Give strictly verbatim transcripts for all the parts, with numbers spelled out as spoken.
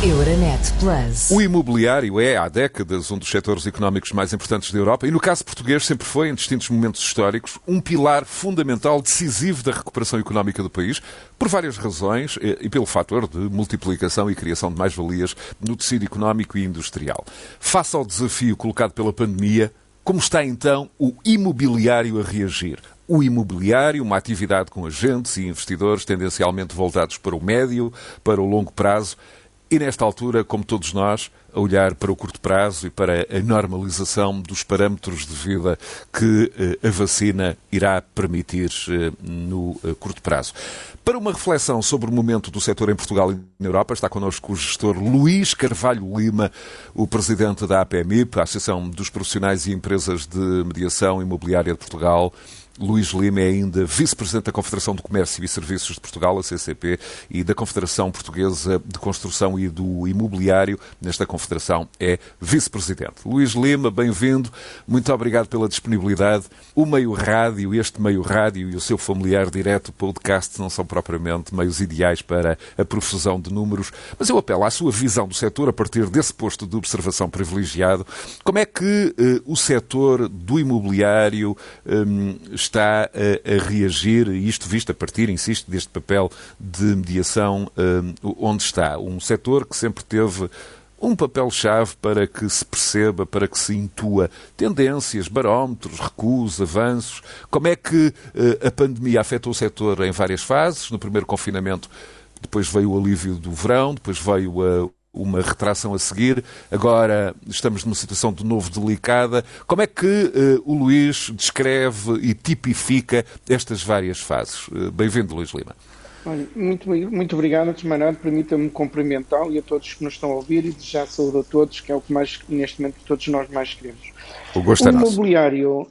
Euronet Plus. O imobiliário é, há décadas, um dos setores económicos mais importantes da Europa e, no caso português, sempre foi, em distintos momentos históricos, um pilar fundamental, decisivo da recuperação económica do país, por várias razões e pelo fator de multiplicação e criação de mais-valias no tecido económico e industrial. Face ao desafio colocado pela pandemia, como está então o imobiliário a reagir? O imobiliário, uma atividade com agentes e investidores tendencialmente voltados para o médio, para o longo prazo, e nesta altura, como todos nós, a olhar para o curto prazo e para a normalização dos parâmetros de vida que eh, a vacina irá permitir eh, no eh, curto prazo. Para uma reflexão sobre o momento do setor em Portugal e na Europa, está connosco o gestor Luís Carvalho Lima, o presidente da A P M I P, a Associação dos Profissionais e Empresas de Mediação Imobiliária de Portugal. Luís Lima é ainda vice-presidente da Confederação do Comércio e Serviços de Portugal, a C C P, e da Confederação Portuguesa de Construção e do Imobiliário. Nesta confederação é vice-presidente. Luís Lima, bem-vindo. Muito obrigado pela disponibilidade. O meio rádio, este meio rádio e o seu familiar direto podcast não são propriamente meios ideais para a profusão de números, mas eu apelo à sua visão do setor a partir desse posto de observação privilegiado. Como é que eh, o setor do imobiliário eh, está a, a reagir, e isto visto a partir, insisto, deste papel de mediação um, onde está. Um setor que sempre teve um papel-chave para que se perceba, para que se intua tendências, barómetros, recuos, avanços. Como é que uh, a pandemia afetou o setor em várias fases? No primeiro confinamento, depois veio o alívio do verão, depois veio a uma retração a seguir, agora estamos numa situação de novo delicada. Como é que uh, o Luís descreve e tipifica estas várias fases? Uh, bem-vindo, Luís Lima. Olha, muito, muito obrigado, antes de mais nada, permita-me cumprimentá-lo e a todos que nos estão a ouvir e desejar saúde a todos, que é o que mais, neste momento todos nós mais queremos. O gosto é nosso. Imobiliário,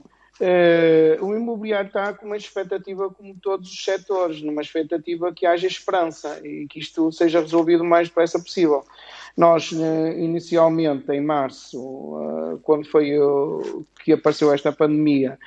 Uh, o imobiliário está com uma expectativa, como todos os setores, numa expectativa que haja esperança e que isto seja resolvido o mais depressa possível. Nós, uh, inicialmente, em março, uh, quando foi uh, que apareceu esta pandemia,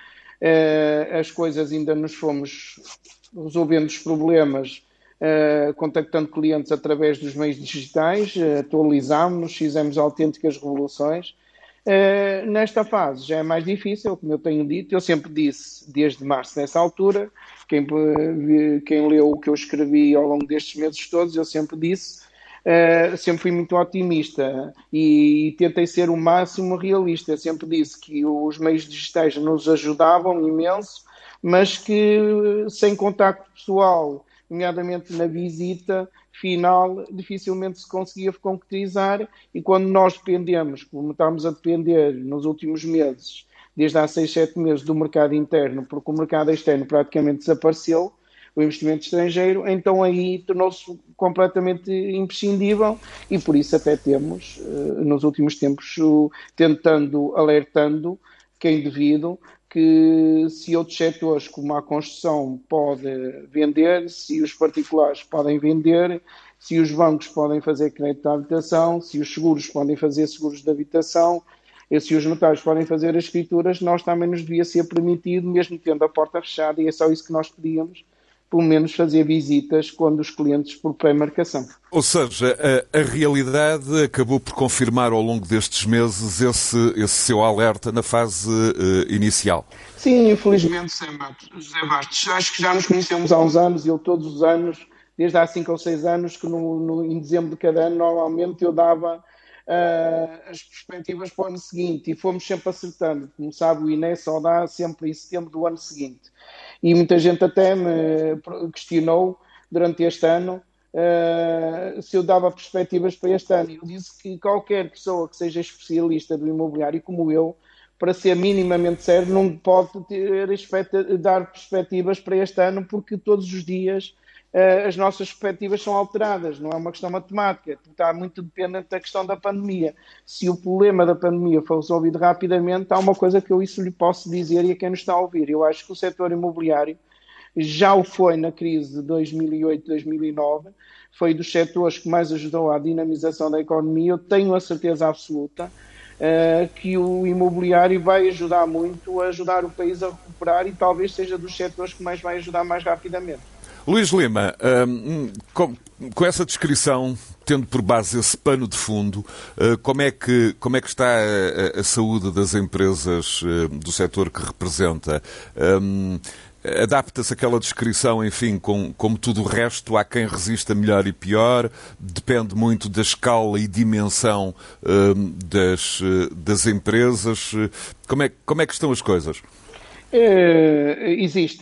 uh, as coisas ainda nos fomos resolvendo os problemas, uh, contactando clientes através dos meios digitais, uh, atualizámos-nos, fizemos autênticas revoluções. Uh, nesta fase já é mais difícil, como eu tenho dito, eu sempre disse desde março nessa altura, quem, quem leu o que eu escrevi ao longo destes meses todos, eu sempre disse, uh, sempre fui muito otimista e, e tentei ser o máximo realista. Eu sempre disse que os meios digitais nos ajudavam imenso, mas que sem contacto pessoal, nomeadamente na visita final, dificilmente se conseguia concretizar, e quando nós dependemos, como estamos a depender nos últimos meses, desde há seis, sete meses, do mercado interno, porque o mercado externo praticamente desapareceu, o investimento estrangeiro, então aí tornou-se completamente imprescindível e por isso até temos, nos últimos tempos, tentando, alertando quem devido, que se outros setores como a construção pode vender, se os particulares podem vender, se os bancos podem fazer crédito de habitação, se os seguros podem fazer seguros de habitação, e se os notários podem fazer as escrituras, nós também nos devia ser permitido, mesmo tendo a porta fechada, e é só isso que nós pedíamos, pelo menos fazer visitas quando os clientes por pré-marcação. Ou seja, a, a realidade acabou por confirmar ao longo destes meses esse, esse seu alerta na fase uh, inicial. Sim, infelizmente, José Bastos. Acho que já nos conhecemos há uns anos e eu todos os anos, desde há cinco ou seis anos, que no, no, em dezembro de cada ano, normalmente eu dava uh, as perspectivas para o ano seguinte e fomos sempre acertando. Como sabe, o I N E só dá sempre em setembro do ano seguinte. E muita gente até me questionou durante este ano uh, se eu dava perspectivas para este ano. Eu disse que qualquer pessoa que seja especialista do imobiliário, como eu, para ser minimamente sério, não pode ter, dar perspectivas para este ano, porque todos os dias uh, as nossas perspectivas são alteradas, não é uma questão matemática, está muito dependente da questão da pandemia. Se o problema da pandemia for resolvido rapidamente, há uma coisa que eu isso lhe posso dizer e a quem nos está a ouvir. Eu acho que o setor imobiliário já o foi na crise de dois mil e oito, dois mil e nove, foi dos setores que mais ajudou à dinamização da economia. Eu tenho a certeza absoluta uh, que o imobiliário vai ajudar muito a ajudar o país a recuperar e talvez seja dos setores que mais vai ajudar mais rapidamente. Luís Lima, hum, com, com essa descrição, tendo por base esse pano de fundo, uh, como, é que, como é que está a, a saúde das empresas uh, do setor que representa? Um, Adapta-se aquela descrição, enfim, com, como tudo o resto, há quem resista melhor e pior, depende muito da escala e dimensão uh, das, uh, das empresas. Como é, como é que estão as coisas? É, existe,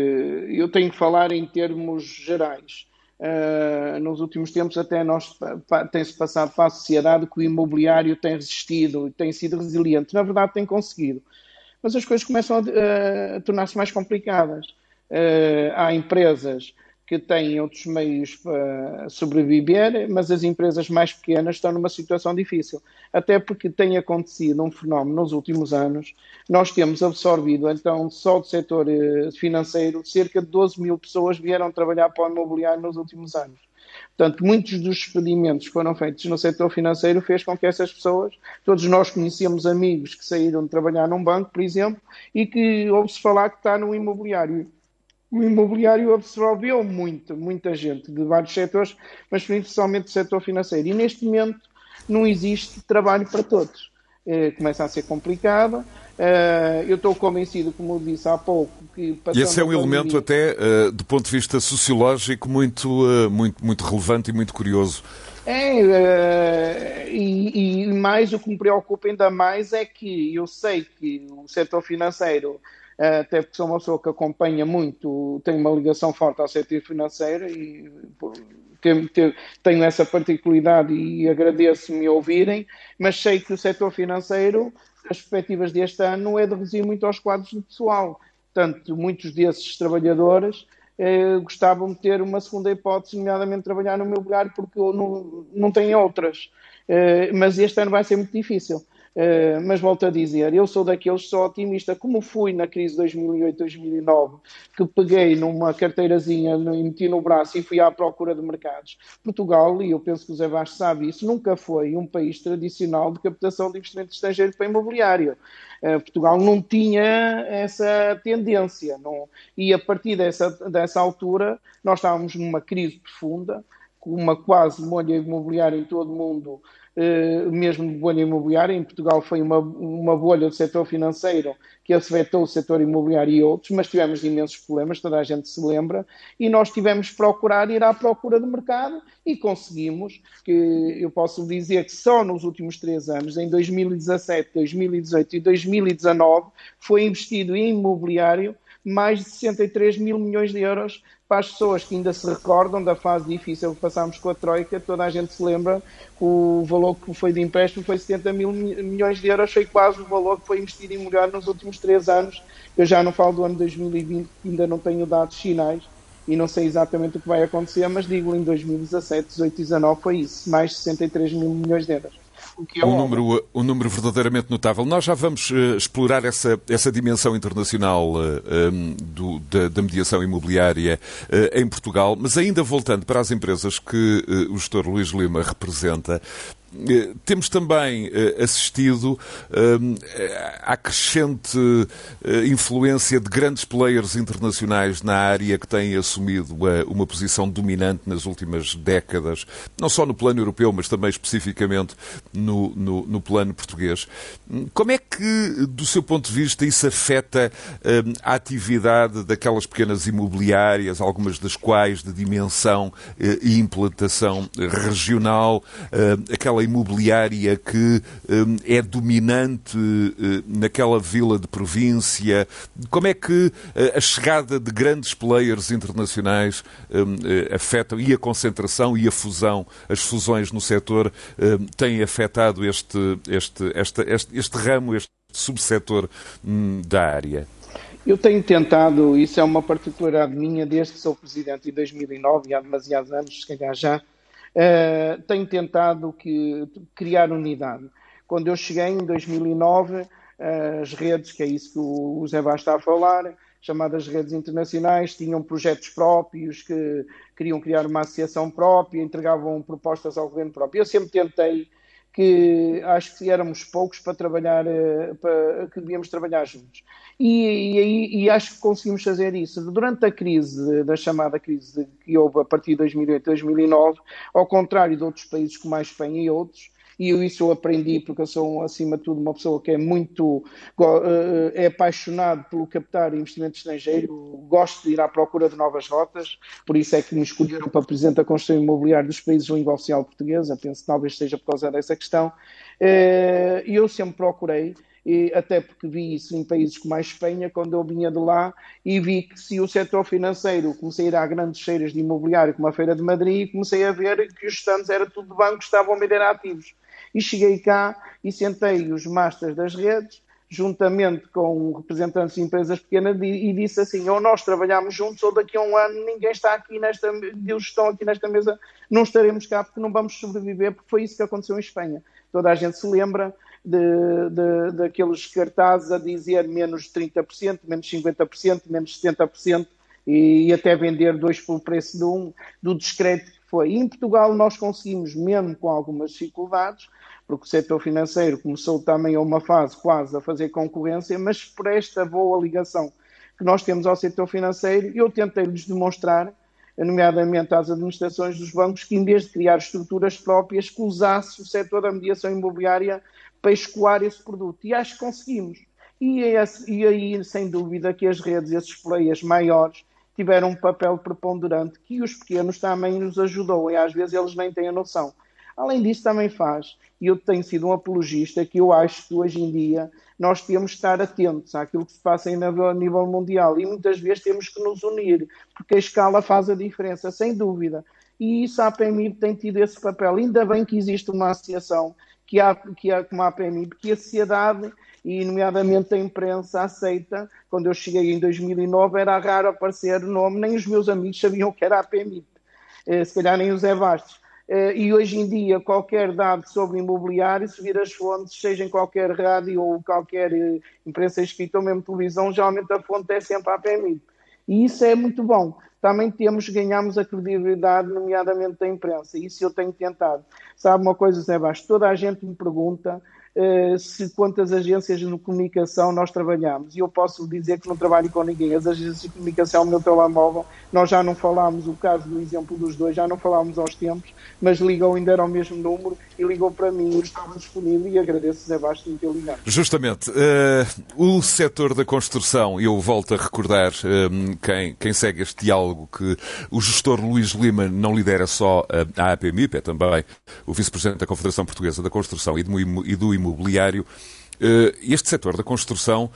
eu tenho que falar em termos gerais. Uh, nos últimos tempos até nós tem-se passado para a sociedade que o imobiliário tem resistido, tem sido resiliente. Na verdade tem conseguido. Mas as coisas começam a, a tornar-se mais complicadas. Uh, há empresas que têm outros meios para sobreviver, mas as empresas mais pequenas estão numa situação difícil. Até porque tem acontecido um fenómeno nos últimos anos. Nós temos absorvido, então, só do setor financeiro, cerca de doze mil pessoas vieram trabalhar para o imobiliário nos últimos anos. Portanto, muitos dos despedimentos que foram feitos no setor financeiro fez com que essas pessoas, todos nós conhecíamos amigos que saíram de trabalhar num banco, por exemplo, e que ouve-se falar que está no imobiliário. O imobiliário absorveu muito, muita gente de vários setores, mas principalmente do setor financeiro. E neste momento não existe trabalho para todos. Eh, começa a ser complicado. Uh, eu estou convencido, como eu disse há pouco, que... E esse é um elemento até, uh, do ponto de vista sociológico, muito, uh, muito, muito relevante e muito curioso. É, uh, e, e mais o que me preocupa ainda mais é que eu sei que o setor financeiro, uh, até porque sou uma pessoa que acompanha muito, tem uma ligação forte ao setor financeiro e tenho, tenho essa particularidade e agradeço-me ouvirem, mas sei que o setor financeiro... As perspectivas deste ano é de reduzir muito aos quadros de pessoal. Portanto, muitos desses trabalhadores eh, gostavam de ter uma segunda hipótese, nomeadamente trabalhar no meu lugar, porque não, não têm outras. Eh, mas este ano vai ser muito difícil. Uh, mas volto a dizer, eu sou daqueles que sou otimista, como fui na crise de dois mil e oito, dois mil e nove, que peguei numa carteirazinha e meti no braço e fui à procura de mercados. Portugal, e eu penso que o Zé Vasco sabe isso, nunca foi um país tradicional de captação de investimento estrangeiro para imobiliário. Uh, Portugal não tinha essa tendência. Não, e a partir dessa, dessa altura, nós estávamos numa crise profunda, com uma quase bolha imobiliária em todo o mundo, Uh, mesmo de bolha imobiliária. Em Portugal foi uma, uma bolha do setor financeiro que afetou o setor imobiliário e outros, mas tivemos imensos problemas, toda a gente se lembra, e nós tivemos que procurar ir à procura de mercado e conseguimos, que eu posso dizer que só nos últimos três anos, em dois mil e dezassete, dois mil e dezoito e dois mil e dezanove, foi investido em imobiliário mais de sessenta e três mil milhões de euros. Para as pessoas que ainda se recordam da fase difícil que passámos com a Troika, toda a gente se lembra que o valor que foi de empréstimo foi setenta mil milhões de euros, foi quase o valor que foi investido em imobiliário nos últimos três anos. Eu já não falo do ano dois mil e vinte, ainda não tenho dados finais e não sei exatamente o que vai acontecer, mas digo, em dois mil e dezassete, dezoito e dezanove foi isso, mais de sessenta e três mil milhões de euros. O que é um, número, um número verdadeiramente notável. Nós já vamos uh, explorar essa, essa dimensão internacional uh, um, do, da, da mediação imobiliária uh, em Portugal, mas ainda voltando para as empresas que uh, o gestor Luís Lima representa, uh, temos também uh, assistido uh, à crescente uh, influência de grandes players internacionais na área que têm assumido uh, uma posição dominante nas últimas décadas, não só no plano europeu, mas também especificamente No, no, no plano português. Como é que, do seu ponto de vista, isso afeta hum, a atividade daquelas pequenas imobiliárias, algumas das quais de dimensão eh, e implantação regional, hum, aquela imobiliária que hum, é dominante hum, naquela vila de província? Como é que eh, a chegada de grandes players internacionais hum, eh, afetam, e a concentração e a fusão, as fusões no setor hum, têm afetado Este, este, este, este, este ramo, este subsetor hum, da área? Eu tenho tentado, isso é uma particularidade minha, desde que sou presidente em dois mil e nove, e há demasiados anos, se calhar já, uh, tenho tentado que, criar unidade. Quando eu cheguei em dois mil e nove, uh, as redes, que é isso que o Zé Vaz está a falar, chamadas redes internacionais, tinham projetos próprios, que queriam criar uma associação própria, entregavam propostas ao governo próprio. Eu sempre tentei que acho que éramos poucos para trabalhar, para, que devíamos trabalhar juntos. E, e, e acho que conseguimos fazer isso. Durante a crise, da chamada crise que houve a partir de dois mil e oito, dois mil e nove, ao contrário de outros países como a Espanha e outros, e isso eu aprendi porque eu sou, acima de tudo, uma pessoa que é muito, é apaixonado pelo captar investimento estrangeiro, gosto de ir à procura de novas rotas, por isso é que me escolheram para Presidente da Construção Imobiliária dos países de língua oficial portuguesa, penso que talvez seja por causa dessa questão, e eu sempre procurei, e até porque vi isso em países como a Espanha, quando eu vinha de lá, e vi que se o setor financeiro, comecei a ir a grandes feiras de imobiliário, como a Feira de Madrid, e comecei a ver que os stands eram tudo de bancos que estavam a vender ativos. E cheguei cá e sentei os masters das redes, juntamente com representantes de empresas pequenas, e disse assim, ou nós trabalhamos juntos, ou daqui a um ano ninguém está aqui nesta, Deus estão aqui nesta mesa, não estaremos cá porque não vamos sobreviver, porque foi isso que aconteceu em Espanha. Toda a gente se lembra de, de, daqueles cartazes a dizer menos trinta por cento, menos cinquenta por cento, menos setenta por cento, e até vender dois pelo preço de um, do descrédito que foi. E em Portugal nós conseguimos, mesmo com algumas dificuldades, porque o setor financeiro começou também a uma fase quase a fazer concorrência, mas por esta boa ligação que nós temos ao setor financeiro, eu tentei-lhes demonstrar, nomeadamente às administrações dos bancos, que em vez de criar estruturas próprias, que usasse o setor da mediação imobiliária para escoar esse produto. E acho que conseguimos. E, esse, e aí, sem dúvida, que as redes, esses players maiores, tiveram um papel preponderante que os pequenos também nos ajudou, e às vezes eles nem têm a noção. Além disso, também faz, e eu tenho sido um apologista, que eu acho que hoje em dia nós temos de estar atentos àquilo que se passa a nível mundial, e muitas vezes temos que nos unir, porque a escala faz a diferença, sem dúvida. E isso a APMIB tem tido esse papel. Ainda bem que existe uma associação que há, que há como a APMIB, que a sociedade, e nomeadamente a imprensa, aceita. Quando eu cheguei em dois mil e nove era raro aparecer o nome, nem os meus amigos sabiam que era a APMIB, se calhar nem o Zé Bastos. E hoje em dia, qualquer dado sobre imobiliário, se vir as fontes, seja em qualquer rádio ou qualquer imprensa escrita ou mesmo televisão, geralmente a fonte é sempre a APMIB. E isso é muito bom. Também temos, ganhamos a credibilidade, nomeadamente da imprensa. Isso eu tenho tentado. Sabe uma coisa, Zé Bastos? Toda a gente me pergunta uh, se quantas agências de comunicação nós trabalhamos. E eu posso dizer que não trabalho com ninguém. As agências de comunicação, no meu telemóvel, nós já não falámos, o caso do exemplo dos dois, já não falámos aos tempos, mas ligou, ainda era o mesmo número, e ligou para mim, eu estava disponível, e agradeço, Zé Bastos, de me ter ligado. Justamente, uh, o setor da construção, eu volto a recordar uh, quem, quem segue este diálogo, que o gestor Luís Lima não lidera só a APMIB, é também o vice-presidente da Confederação Portuguesa da Construção e do Imobiliário. Este setor da construção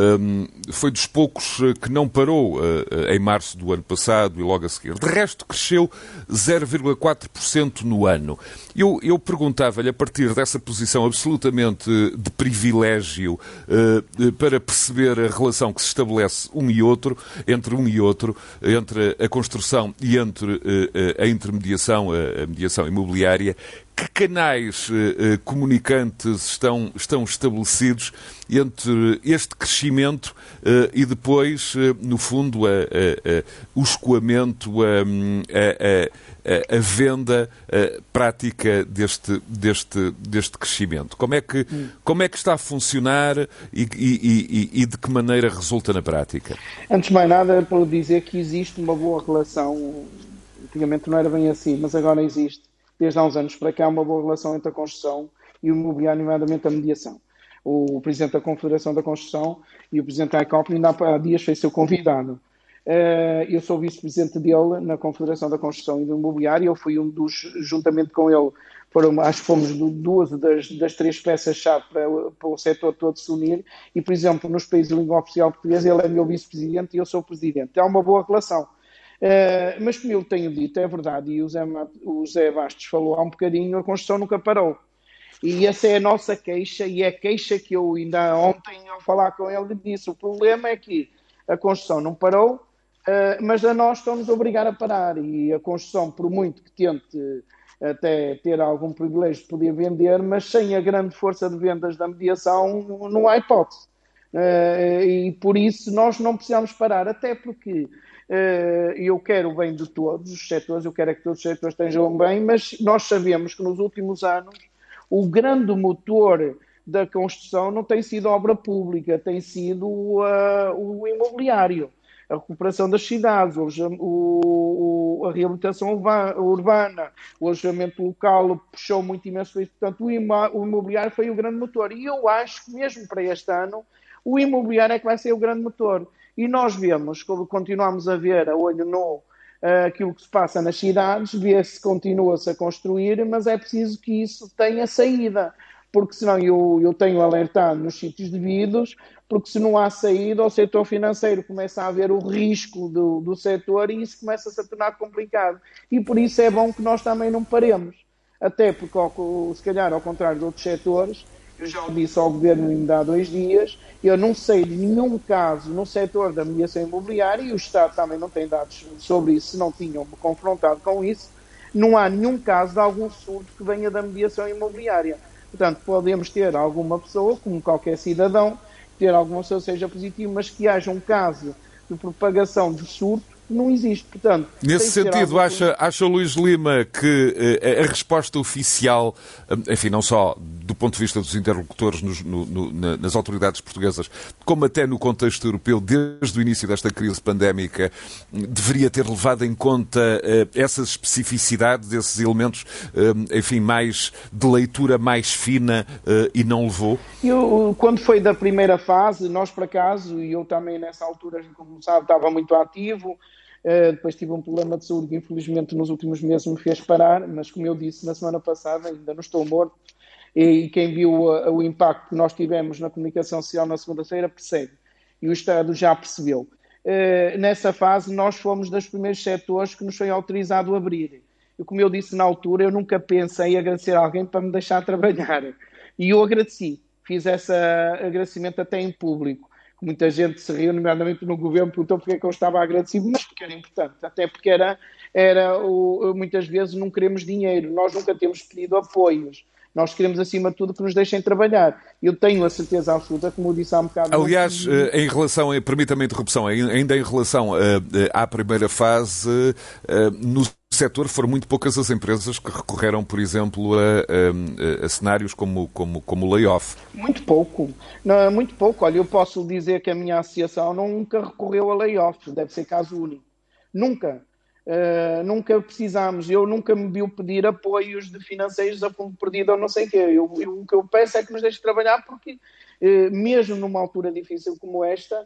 foi dos poucos que não parou em março do ano passado e logo a seguir. De resto, cresceu zero vírgula quatro por cento no ano. Eu, eu perguntava-lhe, a partir dessa posição absolutamente de privilégio, para perceber a relação que se estabelece um e outro, entre um e outro, entre a construção e entre a intermediação, a mediação imobiliária, que canais eh, comunicantes estão, estão estabelecidos entre este crescimento eh, e depois, eh, no fundo, a, a, a, o escoamento, a, a, a, a venda a prática deste, deste, deste crescimento? Como é, que, como é que está a funcionar e, e, e, e de que maneira resulta na prática? Antes de mais nada, para dizer que existe uma boa relação, antigamente não era bem assim, mas agora existe. Desde há uns anos para cá, uma boa relação entre a construção e o imobiliário, nomeadamente a mediação. O Presidente da Confederação da Construção e o Presidente da ICOP ainda há dias foi seu convidado. Eu sou vice-presidente dele na Confederação da Construção e do Imobiliário, eu fui um dos, juntamente com ele, foram, acho que fomos duas das, das três peças-chave para, para o setor todo se unir, e, por exemplo, nos países de língua oficial portuguesa, ele é meu vice-presidente e eu sou o presidente. Há uma boa relação. Uh, mas como eu tenho dito, é verdade, e o Zé, o Zé Bastos falou há um bocadinho, a construção nunca parou. E essa é a nossa queixa, e é a queixa que eu ainda ontem, ao falar com ele, disse. O problema é que a construção não parou, uh, mas a nós estão-nos a obrigar a parar. E a construção, por muito que tente até ter algum privilégio de poder vender, mas sem a grande força de vendas da mediação, não há hipótese. Uh, e por isso nós não precisamos parar, até porque eu quero o bem de todos os setores, eu quero é que todos os setores estejam bem, mas nós sabemos que nos últimos anos o grande motor da construção não tem sido a obra pública, tem sido uh, o imobiliário, a recuperação das cidades, o, o, a reabilitação urbana, o alojamento local puxou muito imenso para isso. Portanto, o imobiliário foi o grande motor. E eu acho que mesmo para este ano, o imobiliário é que vai ser o grande motor. E nós vemos, como continuamos a ver a olho nu, aquilo que se passa nas cidades, vê-se, continua-se a construir, mas é preciso que isso tenha saída. Porque senão eu, eu tenho alertado nos sítios devidos, porque se não há saída, o setor financeiro começa a haver o risco do, do setor e isso começa-se a tornar complicado. E por isso é bom que nós também não paremos. Até porque, se calhar, ao contrário de outros setores, eu já o disse ao Governo ainda há dois dias, eu não sei de nenhum caso no setor da mediação imobiliária, e o Estado também não tem dados sobre isso, se não tinham me confrontado com isso, não há nenhum caso de algum surto que venha da mediação imobiliária. Portanto, podemos ter alguma pessoa, como qualquer cidadão, ter alguma pessoa que seja positivo, mas que haja um caso de propagação de surto, não existe. Portanto, nesse sentido, acha, acha Luís Lima que eh, a resposta oficial, enfim, não só do ponto de vista dos interlocutores nos, no, no, nas autoridades portuguesas, como até no contexto europeu, desde o início desta crise pandémica, deveria ter levado em conta eh, essas especificidades, esses elementos, eh, enfim, mais de leitura mais fina eh, e não levou? Eu, quando foi da primeira fase, nós por acaso, e eu também nessa altura, como sabe, estava muito ativo. Uh, depois tive um problema de saúde que infelizmente nos últimos meses me fez parar, mas como eu disse na semana passada, ainda não estou morto, e quem viu uh, o impacto que nós tivemos na comunicação social na segunda-feira percebe, e o Estado já percebeu. Uh, nessa fase nós fomos dos primeiros setores que nos foi autorizado a abrir, e como eu disse na altura, eu nunca pensei em agradecer a alguém para me deixar trabalhar, e eu agradeci, fiz esse agradecimento até em público. Muita gente se riu, nomeadamente no governo, perguntou porque é que eu estava agradecido, mas porque era importante, até porque era, era o, muitas vezes não queremos dinheiro, nós nunca temos pedido apoios, nós queremos acima de tudo que nos deixem trabalhar. Eu tenho a certeza absoluta, como eu disse há um bocado... Aliás, muito... em relação, permita-me a interrupção, ainda em relação à primeira fase, no setor foram muito poucas as empresas que recorreram, por exemplo, a, a, a cenários como, como, como layoff. Muito pouco, não, muito pouco. Olha, eu posso dizer que a minha associação nunca recorreu a layoff, deve ser caso único. Nunca. Uh, nunca precisámos, eu nunca me viu pedir apoios de financeiros a fundo perdido ou não sei o quê. Eu, eu, o que eu peço é que nos deixe trabalhar porque, uh, mesmo numa altura difícil como esta,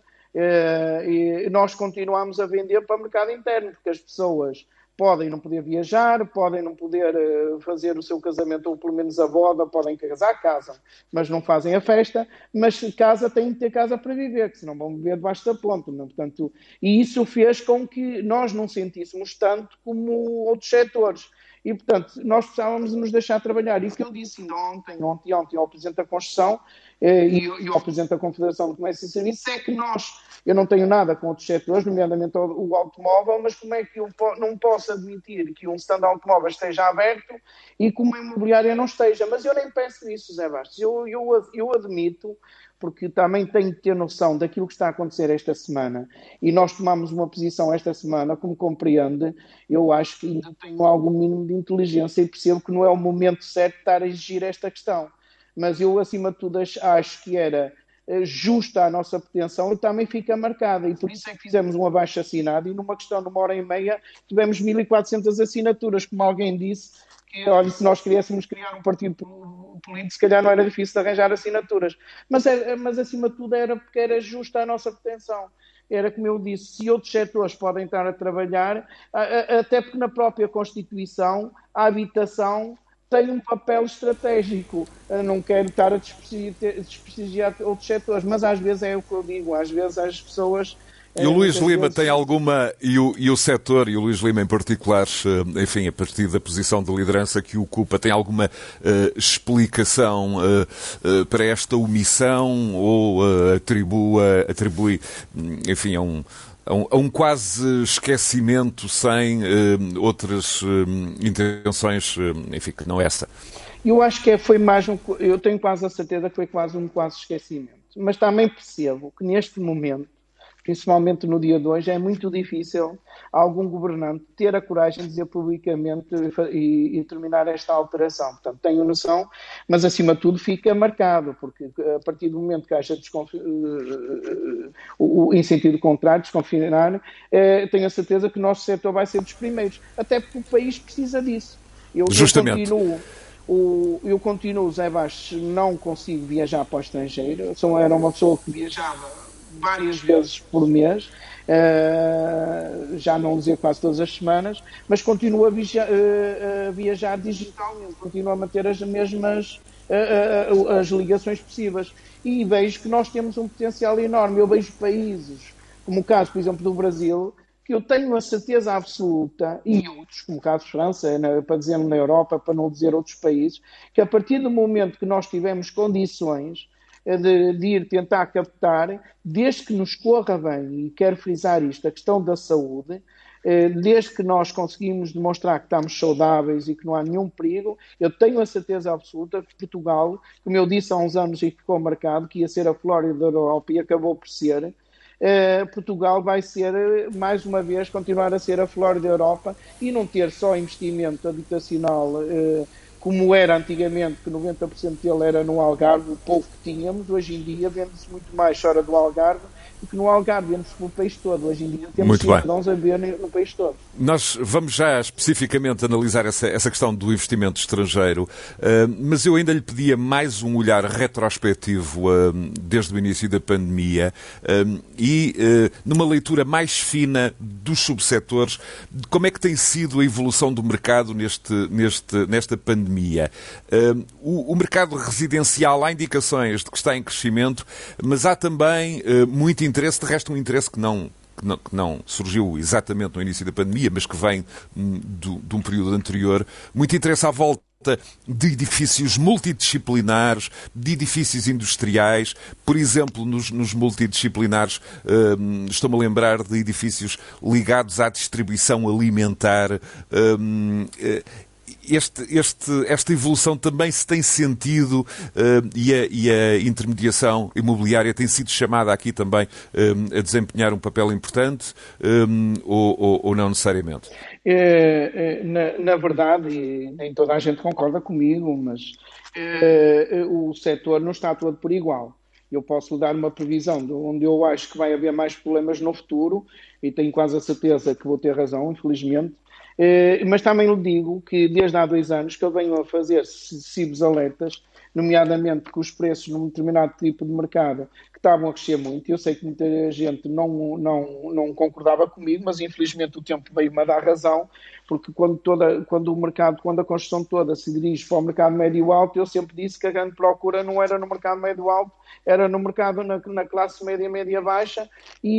uh, nós continuamos a vender para o mercado interno, porque as pessoas podem não poder viajar, podem não poder uh, fazer o seu casamento, ou pelo menos a boda, podem casar, casam, mas não fazem a festa, mas casa têm que ter casa para viver, que senão vão viver debaixo da ponte. Não? Portanto, e isso fez com que nós não sentíssemos tanto como outros setores. E, portanto, nós precisávamos de nos deixar trabalhar. E o que eu disse ontem, ontem, ontem ao Presidente da Construção eh, e, e ao Presidente da Confederação de Comércio e Serviços é que nós, eu não tenho nada com outros setores, nomeadamente o, o automóvel, mas como é que eu não posso admitir que um stand de automóveis esteja aberto e que uma imobiliária não esteja? Mas eu nem peço isso, Zé Bastos. Eu, eu, eu admito, porque também tenho que ter noção daquilo que está a acontecer esta semana, e nós tomamos uma posição esta semana, como compreende, eu acho que ainda tenho algum mínimo de inteligência e percebo que não é o momento certo de estar a exigir esta questão. Mas eu, acima de tudo, acho que era justa a nossa pretensão e também fica marcada, e por isso é que fizemos um abaixo-assinado e numa questão de uma hora e meia tivemos mil e quatrocentas assinaturas, como alguém disse, que, olha, se nós queríamos criar um partido político, se calhar não era difícil de arranjar assinaturas. Mas, é, mas acima de tudo, era porque era justa a nossa pretensão. Era, como eu disse, se outros setores podem estar a trabalhar, até porque na própria Constituição, a habitação tem um papel estratégico. Eu não quero estar a desprestigiar outros setores, mas às vezes é o que eu digo, às vezes as pessoas... E o Luís Lima tem alguma, e o, e o setor, e o Luís Lima em particular, enfim, a partir da posição de liderança que ocupa, tem alguma uh, explicação uh, uh, para esta omissão ou uh, atribua, atribui, enfim, a um, a um, a um quase esquecimento sem uh, outras uh, intenções, uh, enfim, que não essa? Eu acho que foi mais um, eu tenho quase a certeza que foi quase um quase esquecimento, mas também percebo que neste momento, principalmente no dia de hoje, é muito difícil algum governante ter a coragem de dizer publicamente e, e terminar esta alteração. Portanto, tenho noção, mas acima de tudo fica marcado, porque a partir do momento que haja desconfi... o, em sentido contrário, desconfinar, eh, tenho a certeza que o nosso setor vai ser dos primeiros, até porque o país precisa disso. Eu, Justamente. Eu continuo, o, eu continuo, Zé Bastos, não consigo viajar para o estrangeiro. Eu sou, era uma pessoa que viajava várias vezes por mês, uh, já não dizer quase todas as semanas, mas continuo a, viajar, uh, a viajar digitalmente, continuo a manter as mesmas uh, uh, as ligações possíveis. E vejo que nós temos um potencial enorme. Eu vejo países, como o caso, por exemplo, do Brasil, que eu tenho a certeza absoluta, e outros, como o caso de França, para dizer na Europa, para não dizer outros países, que a partir do momento que nós tivermos condições de, de ir tentar captar, desde que nos corra bem, e quero frisar isto, a questão da saúde, desde que nós conseguimos demonstrar que estamos saudáveis e que não há nenhum perigo, eu tenho a certeza absoluta que Portugal, como eu disse há uns anos e ficou marcado, que ia ser a Flórida da Europa e acabou por ser, Uh, Portugal vai ser, mais uma vez, continuar a ser a Flórida da Europa e não ter só investimento habitacional uh, como era antigamente, que noventa por cento dele era no Algarve, o pouco que tínhamos. Hoje em dia vende-se muito mais fora do Algarve do que no Algarve, vende-se pelo país todo. Hoje em dia temos cidadãos a ver no país todo. Nós vamos já especificamente analisar essa, essa questão do investimento estrangeiro, uh, mas eu ainda lhe pedia mais um olhar retrospectivo uh, desde o início da pandemia uh, e uh, numa leitura mais fina dos subsetores, como é que tem sido a evolução do mercado neste, neste, nesta pandemia. Uh, o, o mercado residencial, há indicações de que está em crescimento, mas há também uh, muito interesse, de resto um interesse que não... Que não, que não surgiu exatamente no início da pandemia, mas que vem hum, do, de um período anterior, muito interesse à volta de edifícios multidisciplinares, de edifícios industriais. Por exemplo, nos, nos multidisciplinares, hum, estou-me a lembrar de edifícios ligados à distribuição alimentar. Hum, Este, este, esta evolução também se tem sentido uh, e, a, e a intermediação imobiliária tem sido chamada aqui também um, a desempenhar um papel importante um, ou, ou, ou não necessariamente? É, é, na, na verdade, e nem toda a gente concorda comigo, mas é, o setor não está todo por igual. Eu posso lhe dar uma previsão de onde eu acho que vai haver mais problemas no futuro e tenho quase a certeza que vou ter razão, infelizmente. Uh, mas também lhe digo que desde há dois anos que eu venho a fazer sucessivos alertas, nomeadamente que os preços num determinado tipo de mercado que estavam a crescer muito. Eu sei que muita gente não, não, não concordava comigo, mas infelizmente o tempo veio-me a dar razão, porque quando, toda, quando o mercado, quando a construção toda se dirige para o mercado médio-alto, eu sempre disse que a grande procura não era no mercado médio-alto, era no mercado na, na classe média, média-baixa,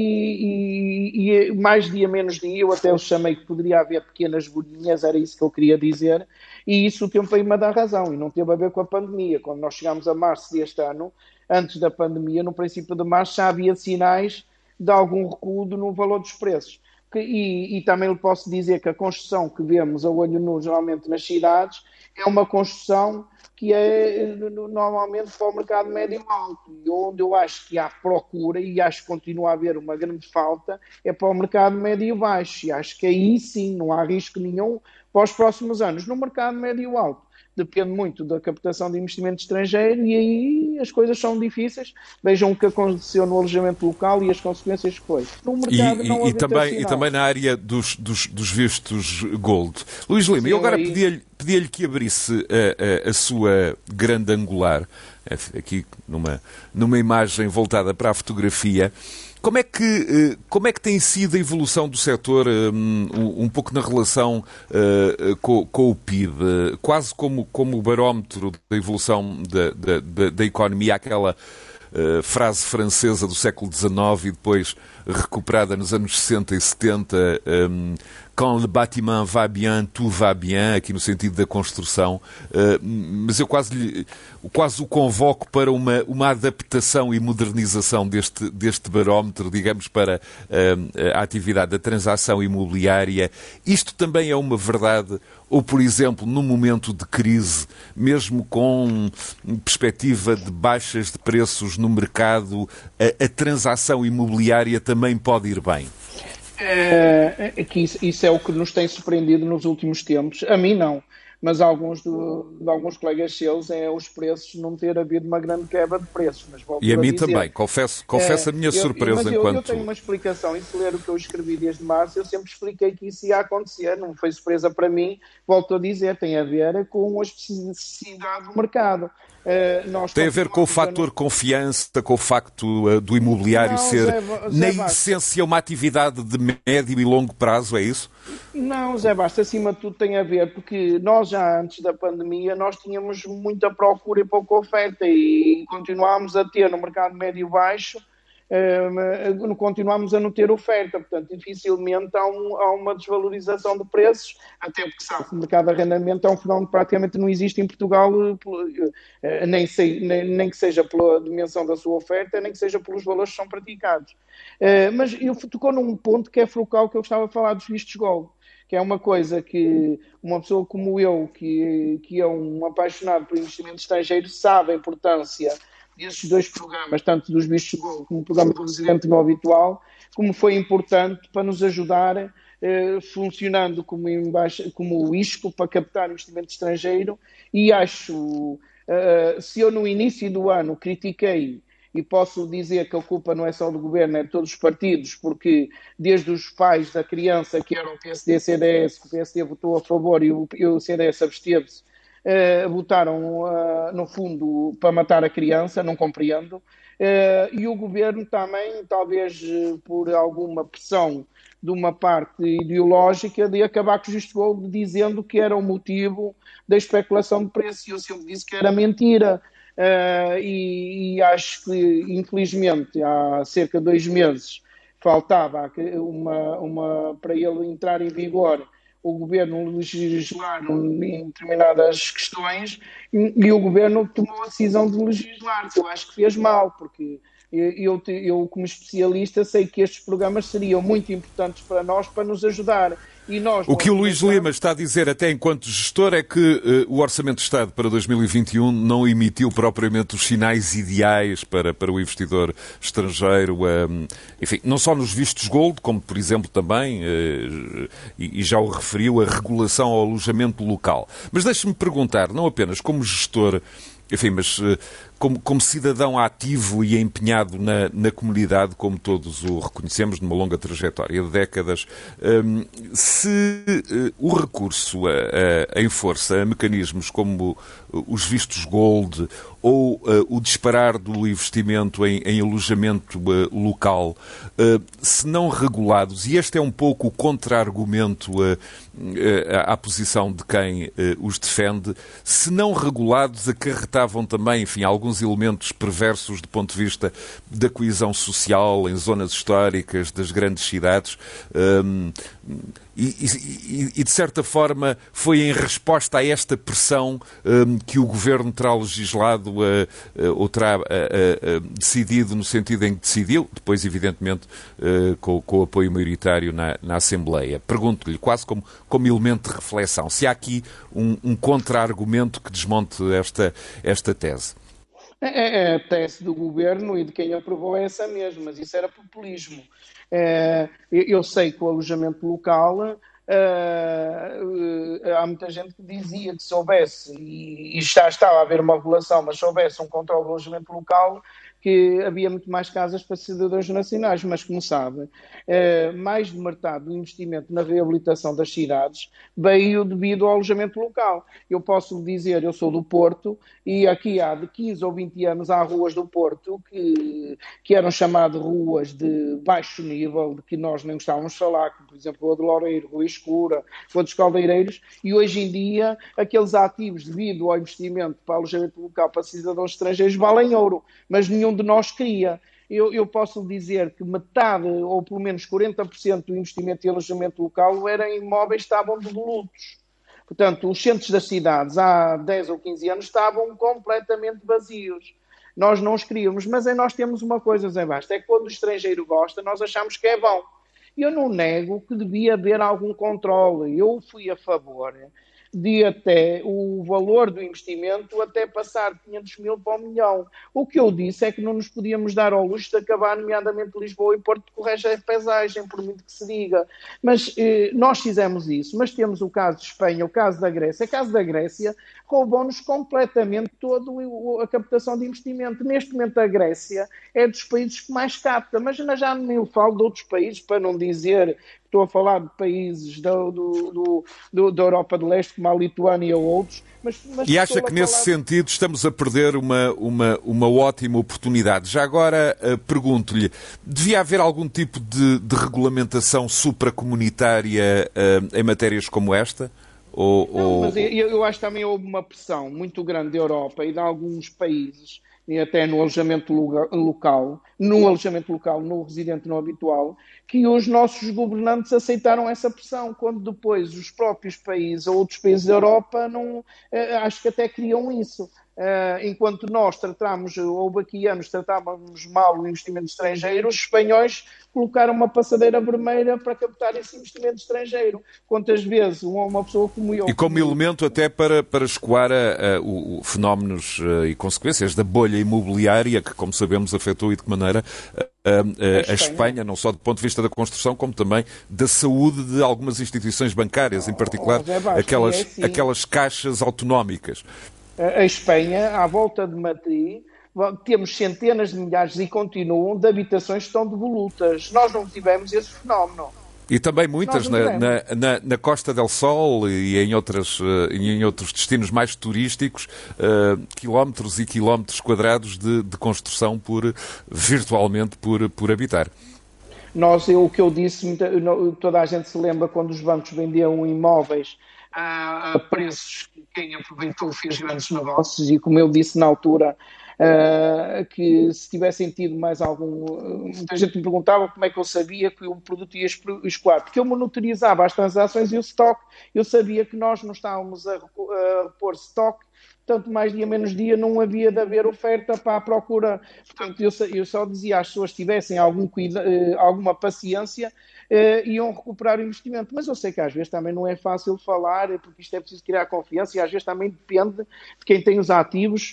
e, e, e mais dia, menos dia, eu até os chamei que poderia haver pequenas bolinhas, era isso que eu queria dizer, e isso o tempo veio-me a dar razão, e não teve a ver com a pandemia. Quando nós chegámos a março deste ano, antes da pandemia, no princípio de março, já havia sinais de algum recuo no valor dos preços. Que, e, e também lhe posso dizer que a construção que vemos a olho nu, geralmente nas cidades, é uma construção que é normalmente para o mercado médio-alto. E onde eu acho que há procura, e acho que continua a haver uma grande falta, é para o mercado médio-baixo. E acho que aí sim não há risco nenhum para os próximos anos. No mercado médio-alto depende muito da captação de investimento estrangeiro e aí as coisas são difíceis. Vejam o que aconteceu no alojamento local e as consequências que foi. No mercado e, não e, e, também, e também na área dos, dos, dos vistos Gold. Luís Lima, Sim, eu agora aí... pedia-lhe pedia-lhe que abrisse a, a, a sua grande angular, aqui numa, numa imagem voltada para a fotografia. Como é que, como é que tem sido a evolução do setor um, um pouco na relação uh, com, com o P I B? Quase como, como o barómetro da evolução da, da, da economia, aquela uh, frase francesa do século dezenove e depois recuperada nos anos sessenta e setenta, um, quand le bâtiment va bien, tout va bien, aqui no sentido da construção, mas eu quase, lhe, quase o convoco para uma, uma adaptação e modernização deste, deste barómetro, digamos, para a atividade da transação imobiliária. Isto também é uma verdade? Ou, por exemplo, num momento de crise, mesmo com perspectiva de baixas de preços no mercado, a, a transação imobiliária também pode ir bem? É, é que isso, isso é o que nos tem surpreendido nos últimos tempos. A mim não, mas alguns do, de alguns colegas seus é os preços não ter havido uma grande quebra de preços. Mas e a, a mim dizer, também, confesso, confesso é, a minha eu, surpresa. mas eu, enquanto... eu tenho uma explicação, e se ler o que eu escrevi desde março, eu sempre expliquei que isso ia acontecer, não foi surpresa para mim, volto a dizer, tem a ver com a especificidade do mercado. Uh, nós tem a ver com o fator no... confiança, com o facto uh, do imobiliário não, ser, Zé, Zé na Bastos. essência, uma atividade de médio e longo prazo, é isso? Não, Zé Bastos, acima de tudo tem a ver, porque nós já antes da pandemia, nós tínhamos muita procura e pouca oferta e continuámos a ter no mercado médio e baixo, uh, continuámos a não ter oferta, portanto, dificilmente há, um, há uma desvalorização de preços, até porque sabe que o mercado de arrendamento é um fenómeno que praticamente não existe em Portugal, nem, sei, nem, nem que seja pela dimensão da sua oferta, nem que seja pelos valores que são praticados. Mas eu tocou num ponto que é focal, que eu gostava de falar dos vistos gold, que é uma coisa que uma pessoa como eu, que, que é um apaixonado por investimento estrangeiro, sabe a importância desses dois programas, tanto dos vistos gold como o programa do residente não habitual, como foi importante para nos ajudar eh, funcionando como, embaixa, como o ISCO para captar investimento estrangeiro. E acho, eh, se eu no início do ano critiquei, e posso dizer que a culpa não é só do governo, é de todos os partidos, porque desde os pais da criança, que eram o P S D e C D S, que o P S D votou a favor e o, e o C D S absteve-se, Uh, votaram, uh, no fundo, para matar a criança, não compreendo. Uh, e o governo também, talvez uh, por alguma pressão de uma parte ideológica, de acabar com o visto gold, dizendo que era o motivo da especulação de preço. E eu sempre disse que era mentira. Uh, e, e acho que, infelizmente, há cerca de dois meses, faltava uma, uma, para ele entrar em vigor, o governo legislar em determinadas questões e, e o governo tomou a decisão de legislar, que eu acho que fez mal, porque eu, eu, eu, como especialista, sei que estes programas seriam muito importantes para nós, para nos ajudar. E nós, o que o Luís Lima está a dizer, até enquanto gestor, é que uh, o Orçamento de Estado para dois mil e vinte e um não emitiu propriamente os sinais ideais para, para o investidor estrangeiro, um, enfim, não só nos vistos gold, como, por exemplo, também, uh, e, e já o referiu, a regulação ao alojamento local. Mas deixe-me perguntar, não apenas como gestor, enfim, mas uh, como, como cidadão ativo e empenhado na, na comunidade, como todos o reconhecemos, numa longa trajetória de décadas, um, se uh, o recurso a, a, em força a mecanismos como os vistos gold ou uh, o disparar do investimento em, em alojamento uh, local, uh, se não regulados, e este é um pouco o contra-argumento uh, uh, à posição de quem uh, os defende, se não regulados acarretavam também, enfim, alguns elementos perversos do ponto de vista da coesão social em zonas históricas das grandes cidades, um, e, e, e de certa forma foi em resposta a esta pressão um, que o Governo terá legislado uh, uh, ou terá uh, uh, decidido no sentido em que decidiu, depois evidentemente uh, com, com o apoio maioritário na, na Assembleia. Pergunto-lhe, quase como, como elemento de reflexão, se há aqui um, um contra-argumento que desmonte esta, esta tese. É, é a tese do governo e de quem aprovou é essa mesmo, mas isso era populismo. É, eu sei que o alojamento local, é, há muita gente que dizia que se houvesse, e, e já estava a haver uma regulação, mas se houvesse um controle do alojamento local, que havia muito mais casas para cidadãos nacionais, mas como sabe, eh, mais de metade do investimento na reabilitação das cidades veio devido ao alojamento local. Eu posso lhe dizer, eu sou do Porto, e aqui há de quinze ou vinte anos há ruas do Porto que, que eram chamadas ruas de baixo nível, de que nós nem gostávamos de falar, como por exemplo Rua do Loureiro, Rua Escura, Rua dos Caldeireiros, e hoje em dia aqueles ativos devido ao investimento para alojamento local para cidadãos estrangeiros valem ouro, mas nenhum de nós queria. eu, eu posso dizer que metade, ou pelo menos quarenta por cento do investimento em alojamento local era em imóveis que estavam devolutos. Portanto, os centros das cidades há dez ou quinze anos estavam completamente vazios. Nós não os queríamos, mas aí nós temos uma coisa, Zé Basta, é que quando o estrangeiro gosta, nós achamos que é bom. Eu não nego que devia haver algum controle. Eu fui a favor de até o valor do investimento até passar de quinhentos mil para um milhão. O que eu disse é que não nos podíamos dar ao luxo de acabar, nomeadamente Lisboa e Porto, de correja a paisagem, por muito que se diga. Mas eh, nós fizemos isso. Mas temos o caso de Espanha, o caso da Grécia. O caso da Grécia roubou-nos completamente toda a captação de investimento. Neste momento a Grécia é dos países que mais capta, mas já nem falo de outros países, para não dizer... Estou a falar de países do, do, do, do, da Europa do Leste, como a Lituânia ou outros. Mas, mas e acha que nesse sentido estamos a perder uma, uma, uma ótima oportunidade? Já agora uh, pergunto-lhe, devia haver algum tipo de, de regulamentação supracomunitária uh, em matérias como esta? Ou, Não, ou... mas eu, eu acho que também houve uma pressão muito grande da Europa e de alguns países, e até no alojamento local, no alojamento local, no residente não habitual, que os nossos governantes aceitaram essa pressão, quando depois os próprios países ou outros países da Europa não, acho que até queriam isso. Enquanto nós tratamos, houve aqui anos, tratávamos mal o investimento estrangeiro, os espanhóis colocaram uma passadeira vermelha para captar esse investimento estrangeiro. Quantas vezes uma pessoa como eu... E como elemento até para, para escoar a, a, o, fenómenos a, e consequências da bolha imobiliária, que, como sabemos, afetou e de que maneira a, a, a, a Espanha, não só do ponto de vista da construção, como também da saúde de algumas instituições bancárias, em particular oh, Bastos, aquelas, é assim. aquelas caixas autonómicas. A Espanha, à volta de Madrid, temos centenas de milhares e continuam de habitações que estão devolutas. Nós não tivemos esse fenómeno. E também muitas na, na, na, na Costa del Sol e em, outras, e em outros destinos mais turísticos, uh, quilómetros e quilómetros quadrados de, de construção por, virtualmente por, por habitar. Nós, eu, o que eu disse, toda a gente se lembra quando os bancos vendiam imóveis a preços que quem aproveitou fez grandes negócios, e como eu disse na altura, uh, que se tivessem tido mais algum... Muita gente me perguntava como é que eu sabia que o produto ia escoar, porque eu monitorizava as transações e o estoque, eu sabia que nós não estávamos a repor estoque, tanto mais dia menos dia não havia de haver oferta para a procura. Portanto, eu, eu só dizia às pessoas que tivessem algum cuida, alguma paciência, Uh, iam recuperar o investimento. Mas eu sei que às vezes também não é fácil falar, porque isto é preciso criar confiança e às vezes também depende de quem tem os ativos,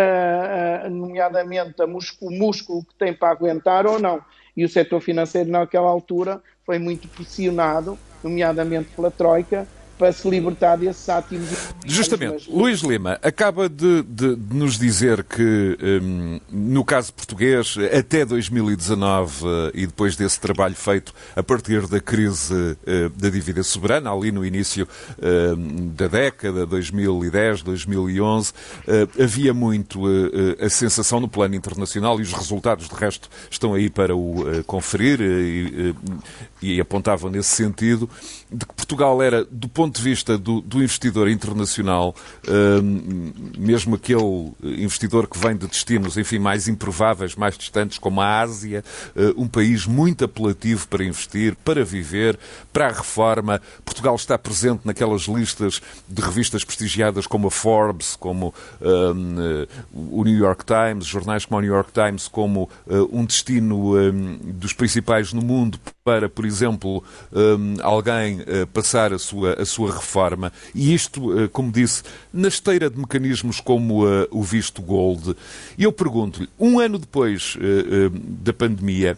uh, uh, nomeadamente a músculo, o músculo que tem para aguentar ou não. E o setor financeiro naquela altura foi muito pressionado, nomeadamente pela Troika, para se libertar desses ativos. Justamente, mas... Luís Lima acaba de, de, de nos dizer que, um, no caso português, até dois mil e dezanove, uh, e depois desse trabalho feito a partir da crise uh, da dívida soberana, ali no início uh, da década, dois mil e dez, dois mil e onze, uh, havia muito uh, a sensação no plano internacional, e os resultados, de resto, estão aí para o uh, conferir, uh, e, uh, e apontavam nesse sentido, de que Portugal era, do ponto de vista do, do investidor internacional, um, mesmo aquele investidor que vem de destinos, enfim, mais improváveis, mais distantes, como a Ásia, uh, um país muito apelativo para investir, para viver, para a reforma. Portugal está presente naquelas listas de revistas prestigiadas como a Forbes, como um, uh, o New York Times, jornais como o New York Times, como uh, um destino um, dos principais no mundo para, por exemplo, um, alguém uh, passar a sua, a sua reforma. E isto, uh, como disse, na esteira de mecanismos como uh, o visto gold. E eu pergunto-lhe, um ano depois uh, uh, da pandemia,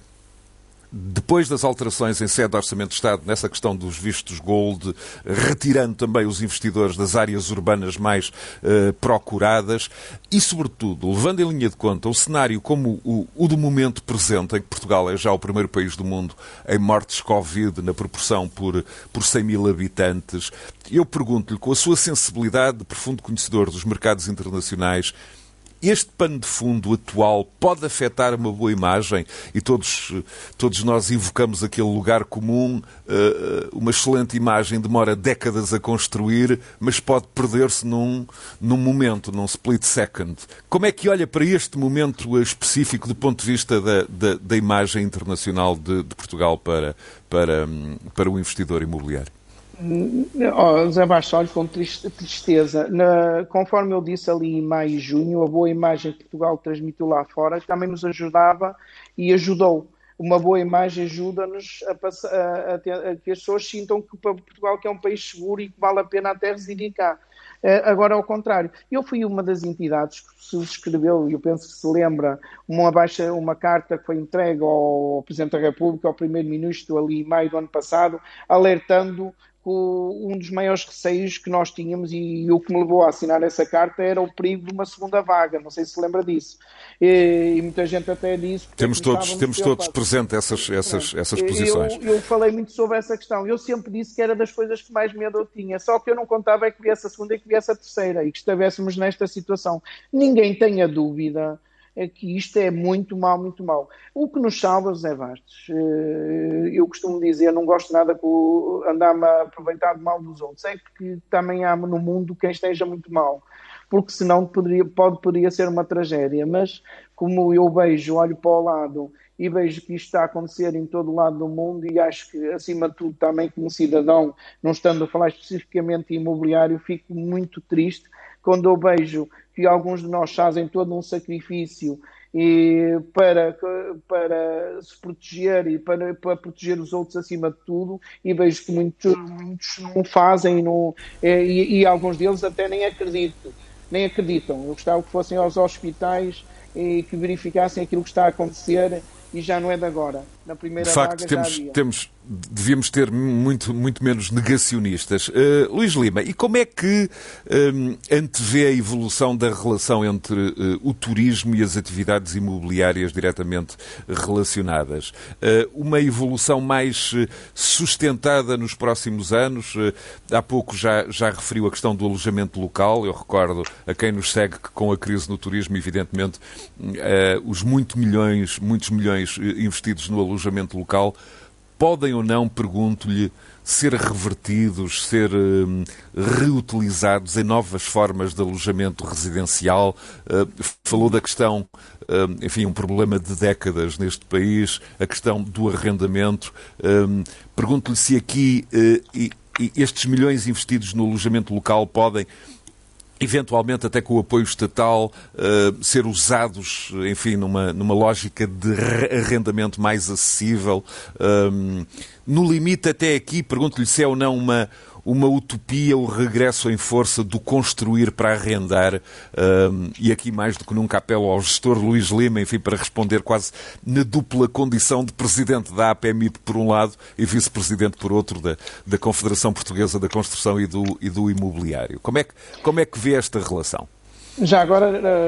depois das alterações em sede do Orçamento de Estado nessa questão dos vistos gold, retirando também os investidores das áreas urbanas mais uh, procuradas e, sobretudo, levando em linha de conta o cenário como o, o do momento presente, em que Portugal é já o primeiro país do mundo em mortes Covid na proporção por, por cem mil habitantes, eu pergunto-lhe, com a sua sensibilidade de profundo conhecedor dos mercados internacionais, este pano de fundo atual pode afetar uma boa imagem e todos, todos nós invocamos aquele lugar comum, uma excelente imagem demora décadas a construir, mas pode perder-se num, num momento, num split second. Como é que olha para este momento específico do ponto de vista da, da, da imagem internacional de, de Portugal para, para, para o investidor imobiliário? Oh, Zé Bastos, olho com tristeza. Na, conforme eu disse ali em maio e junho, a boa imagem que Portugal transmitiu lá fora também nos ajudava e ajudou. Uma boa imagem ajuda-nos a, a, a, a que as pessoas sintam que Portugal que é um país seguro e que vale a pena até residir cá. Agora, ao contrário, eu fui uma das entidades que subscreveu, e eu penso que se lembra, uma, baixa, uma carta que foi entregue ao Presidente da República, ao Primeiro-Ministro, ali em maio do ano passado, alertando que um dos maiores receios que nós tínhamos, e, e o que me levou a assinar essa carta, era o perigo de uma segunda vaga. Não sei se se lembra disso. E, e muita gente até disse... Temos todos, temos todos presente essas, essas, essas posições. Eu, eu falei muito sobre essa questão. Eu sempre disse que era das coisas que mais medo eu tinha. Só que eu não contava é que viesse a segunda e que viesse a terceira e que estivéssemos nesta situação. Ninguém tenha dúvida é que isto é muito mau, muito mau. O que nos salva, José Bastos, eu costumo dizer, não gosto nada de andar-me a aproveitar de mal dos outros, é que também há no mundo quem esteja muito mal, porque senão poderia, pode, poderia ser uma tragédia, mas como eu vejo, olho para o lado e vejo que isto está a acontecer em todo o lado do mundo e acho que, acima de tudo, também como cidadão, não estando a falar especificamente de imobiliário, fico muito triste quando eu vejo que alguns de nós fazem todo um sacrifício e para, para se proteger e para, para proteger os outros acima de tudo, e vejo que muitos, muitos não fazem e, não, e, e alguns deles até nem acreditam, nem acreditam. Eu gostava que fossem aos hospitais e que verificassem aquilo que está a acontecer e já não é de agora. Na primeira de facto, vaga temos, já havia. temos, devíamos ter muito, muito menos negacionistas. Uh, Luís Lima, e como é que um, antevê a evolução da relação entre uh, o turismo e as atividades imobiliárias diretamente relacionadas? Uh, uma evolução mais sustentada nos próximos anos? Uh, há pouco já, já referiu a questão do alojamento local. Eu recordo a quem nos segue que com a crise no turismo, evidentemente, uh, os muito milhões, muitos milhões investidos no alojamento local podem ou não, pergunto-lhe, ser revertidos, ser uh, reutilizados em novas formas de alojamento residencial? Uh, falou da questão, uh, enfim, um problema de décadas neste país, a questão do arrendamento. Uh, pergunto-lhe se aqui uh, e, e estes milhões investidos no alojamento local podem, eventualmente até com o apoio estatal, uh, ser usados, enfim, numa, numa lógica de arrendamento mais acessível. Um, no limite, até aqui, pergunto-lhe se é ou não uma, uma utopia o regresso em força do construir para arrendar, um, e aqui mais do que nunca apelo ao gestor Luís Lima, enfim, para responder quase na dupla condição de presidente da A P M I P por um lado e vice-presidente por outro da, da Confederação Portuguesa da Construção e do, e do Imobiliário. Como é que, como é que vê esta relação? Já agora,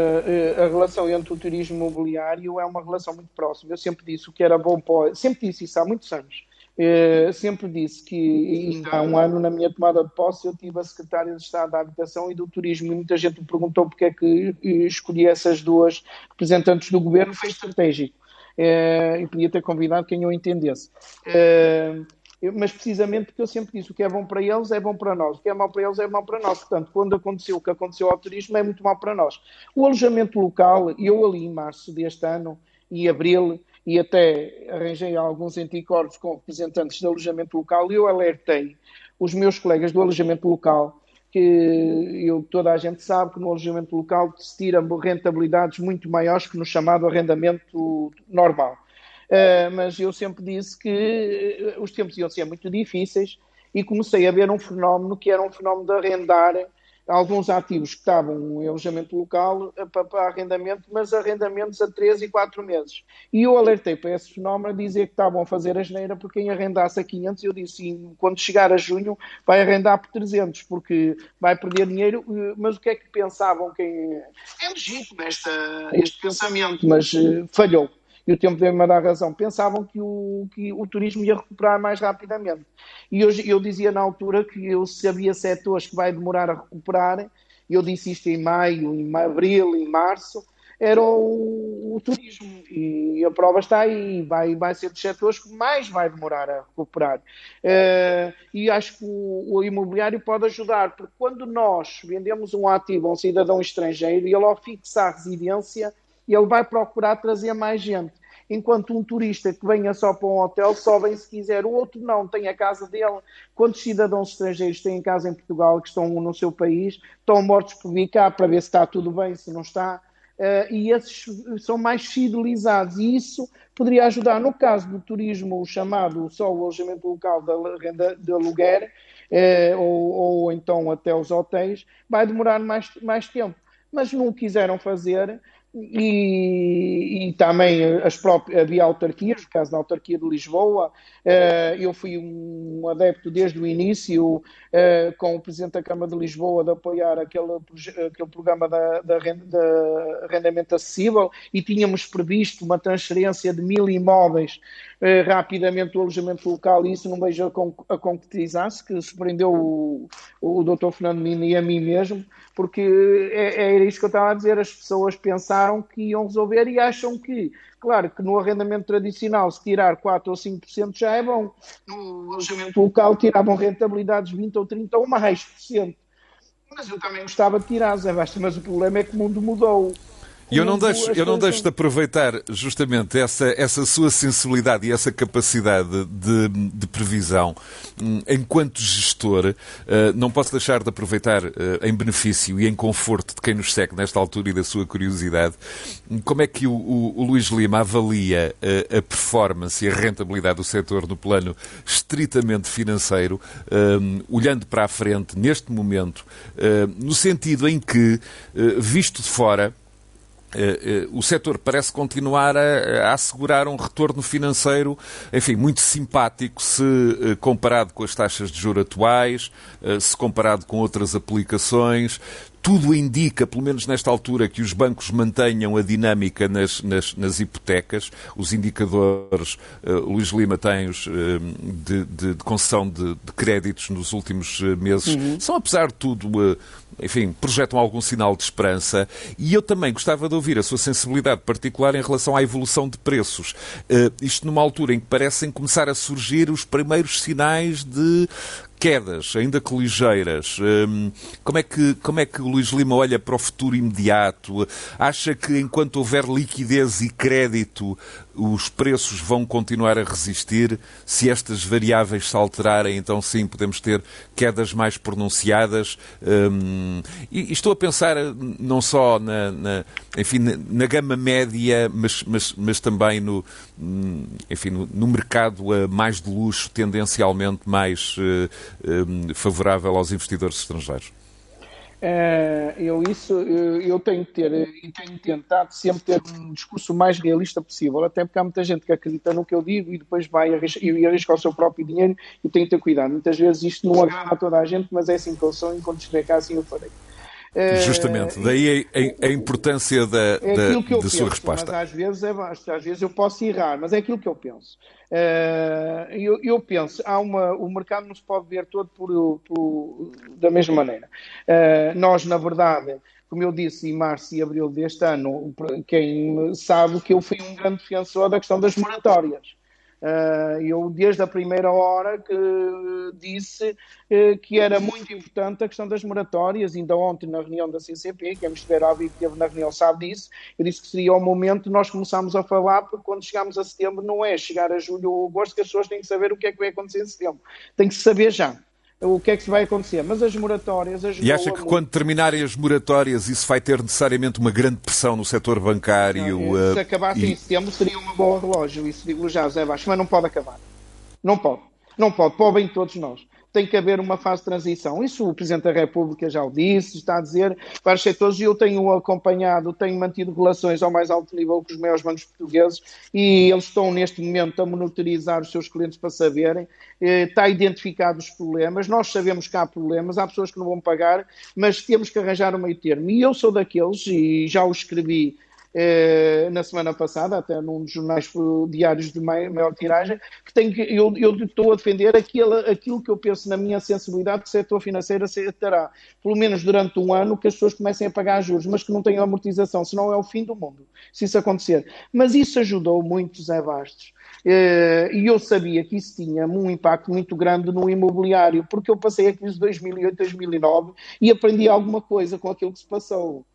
a relação entre o turismo imobiliário é uma relação muito próxima. Eu sempre disse o que era bom para... Sempre disse isso há muitos anos. Uh, sempre disse que há um ano, na minha tomada de posse, eu tive a secretária de Estado da Habitação e do Turismo e muita gente me perguntou porque é que escolhi essas duas representantes do governo. Foi estratégico uh, e podia ter convidado quem eu entendesse, uh, mas precisamente porque eu sempre disse o que é bom para eles é bom para nós, o que é mau para eles é mau para nós. Portanto, quando aconteceu o que aconteceu ao turismo é muito mau para nós. O alojamento local, eu ali em março deste ano e abril, e até arranjei alguns anticorpos com representantes do alojamento local, e eu alertei os meus colegas do alojamento local, que eu, toda a gente sabe que no alojamento local se tira rentabilidades muito maiores que no chamado arrendamento normal. Uh, mas eu sempre disse que os tempos iam ser muito difíceis e comecei a ver um fenómeno que era um fenómeno de arrendar alguns ativos que estavam em alojamento local para, para arrendamento, mas arrendamentos a três e quatro meses. E eu alertei para esse fenómeno a dizer que estavam a fazer a asneira porque quem arrendasse a quinhentos, eu disse, quando chegar a junho vai arrendar por trezentos, porque vai perder dinheiro. Mas o que é que pensavam? Quem... É legítimo esta, este pensamento, mas uh, falhou. E o tempo deu-me a dar razão. Pensavam que o, que o turismo ia recuperar mais rapidamente. E hoje eu dizia na altura que eu, se havia setores que vai demorar a recuperar, e eu disse isto em maio, em abril, em março, era o, o turismo. E a prova está aí, vai, vai ser dos setores que mais vai demorar a recuperar. Uh, e acho que o, o imobiliário pode ajudar, porque quando nós vendemos um ativo a um cidadão estrangeiro e ele ao fixar residência, ele vai procurar trazer mais gente. Enquanto um turista que venha só para um hotel, só vem se quiser. O outro não, tem a casa dele. Quantos cidadãos estrangeiros têm casa em Portugal, que estão no seu país, estão mortos por vir cá para ver se está tudo bem, se não está. Uh, e esses são mais fidelizados. E isso poderia ajudar. No caso do turismo, o chamado só o alojamento local da renda de aluguer, uh, ou, ou então até os hotéis, vai demorar mais, mais tempo. Mas não o quiseram fazer. E, e também as próprias, havia autarquias, no caso da autarquia de Lisboa, eu fui um adepto desde o início, com o Presidente da Câmara de Lisboa, de apoiar aquele, aquele programa da, da, renda, da arrendamento acessível, e tínhamos previsto uma transferência de mil imóveis rapidamente do alojamento local, e isso não vejo a concretizar-se, que surpreendeu o, o doutor Fernando Mina e a mim mesmo, porque é, é isso que eu estava a dizer, as pessoas pensaram que iam resolver e acham que, claro, que no arrendamento tradicional se tirar quatro ou cinco por cento já é bom, no alojamento local tiravam rentabilidades vinte ou trinta ou mais por cento. Mas eu também gostava de tirar, Zé Basta, mas o problema é que o mundo mudou. E eu não deixo, eu não deixo de aproveitar justamente essa, essa sua sensibilidade e essa capacidade de, de previsão enquanto gestor. Não posso deixar de aproveitar em benefício e em conforto de quem nos segue nesta altura e da sua curiosidade. Como é que o, o, o Luís Lima avalia a, a performance e a rentabilidade do setor no plano estritamente financeiro, um, olhando para a frente neste momento, um, no sentido em que, uh, visto de fora, Uh, uh, o setor parece continuar a, a assegurar um retorno financeiro, enfim, muito simpático se uh, comparado com as taxas de juros atuais, uh, se comparado com outras aplicações. Tudo indica, pelo menos nesta altura, que os bancos mantenham a dinâmica nas, nas, nas hipotecas. Os indicadores, uh, Luís Lima tem-os uh, de, de, de concessão de, de créditos nos últimos meses. Uhum. São, apesar de tudo, uh, enfim, projetam algum sinal de esperança. E eu também gostava de ouvir a sua sensibilidade particular em relação à evolução de preços. Uh, isto numa altura em que parecem começar a surgir os primeiros sinais de quedas, ainda que ligeiras. Um, como é que, como é que o Luís Lima olha para o futuro imediato? Acha que enquanto houver liquidez e crédito, os preços vão continuar a resistir? Se estas variáveis se alterarem, então sim, podemos ter quedas mais pronunciadas. Um, e, e estou a pensar não só na, na, enfim, na, na gama média, mas, mas, mas também no, enfim, no, no mercado mais de luxo, tendencialmente mais uh, um, favorável aos investidores estrangeiros. Uh, eu isso eu, eu tenho que ter e tenho tentado sempre ter um discurso o mais realista possível, até porque há muita gente que acredita no que eu digo e depois vai arriscar, e arrisca o seu próprio dinheiro, e tenho que ter cuidado. Muitas vezes isto não agrada a toda a gente, mas é assim que eu sou, enquanto estiver cá assim eu farei. Justamente, daí a, a importância da, é da, da penso, sua resposta. Mas às vezes, é, às vezes eu posso errar, mas é aquilo que eu penso. Uh, eu, eu penso, há uma, o mercado não se pode ver todo por, por, da mesma maneira. Uh, nós, na verdade, como eu disse, em março e abril deste ano, quem sabe que eu fui um grande defensor da questão das moratórias. Uh, eu, desde a primeira hora, que disse uh, que era muito importante a questão das moratórias. Ainda ontem, na reunião da C C P, quem me estiver a ouvir que esteve na reunião sabe disso, eu disse que seria o momento de nós começarmos a falar, porque quando chegarmos a setembro não é chegar a julho ou agosto que as pessoas têm que saber o que é que vai acontecer em setembro. Tem que saber já o que é que se vai acontecer. Mas as moratórias... E acha que muito. Quando terminarem as moratórias isso vai ter necessariamente uma grande pressão no setor bancário? Não, se acabasse uh, e... em setembro seria uma boa relógio, isso digo já, Zé Baixo, mas não pode acabar. Não pode. Não pode. Para o bem de todos nós. Tem que haver uma fase de transição. Isso o Presidente da República já o disse, está a dizer vários setores, e eu tenho acompanhado, tenho mantido relações ao mais alto nível com os maiores bancos portugueses, e eles estão neste momento a monitorizar os seus clientes para saberem, está identificado os problemas, nós sabemos que há problemas, há pessoas que não vão pagar, mas temos que arranjar um meio termo. E eu sou daqueles, e já o escrevi eh, na semana passada, até num dos jornais diários de maior, maior tiragem, que, tem que eu, eu estou a defender aquilo, aquilo que eu penso na minha sensibilidade que o setor financeiro terá, pelo menos durante um ano, que as pessoas comecem a pagar juros, mas que não tenham amortização, senão é o fim do mundo, se isso acontecer. Mas isso ajudou muito, Zé Bastos. E eu sabia que isso tinha um impacto muito grande no imobiliário, porque eu passei a crise de dois mil e oito, dois mil e nove e aprendi alguma coisa com aquilo que se passou.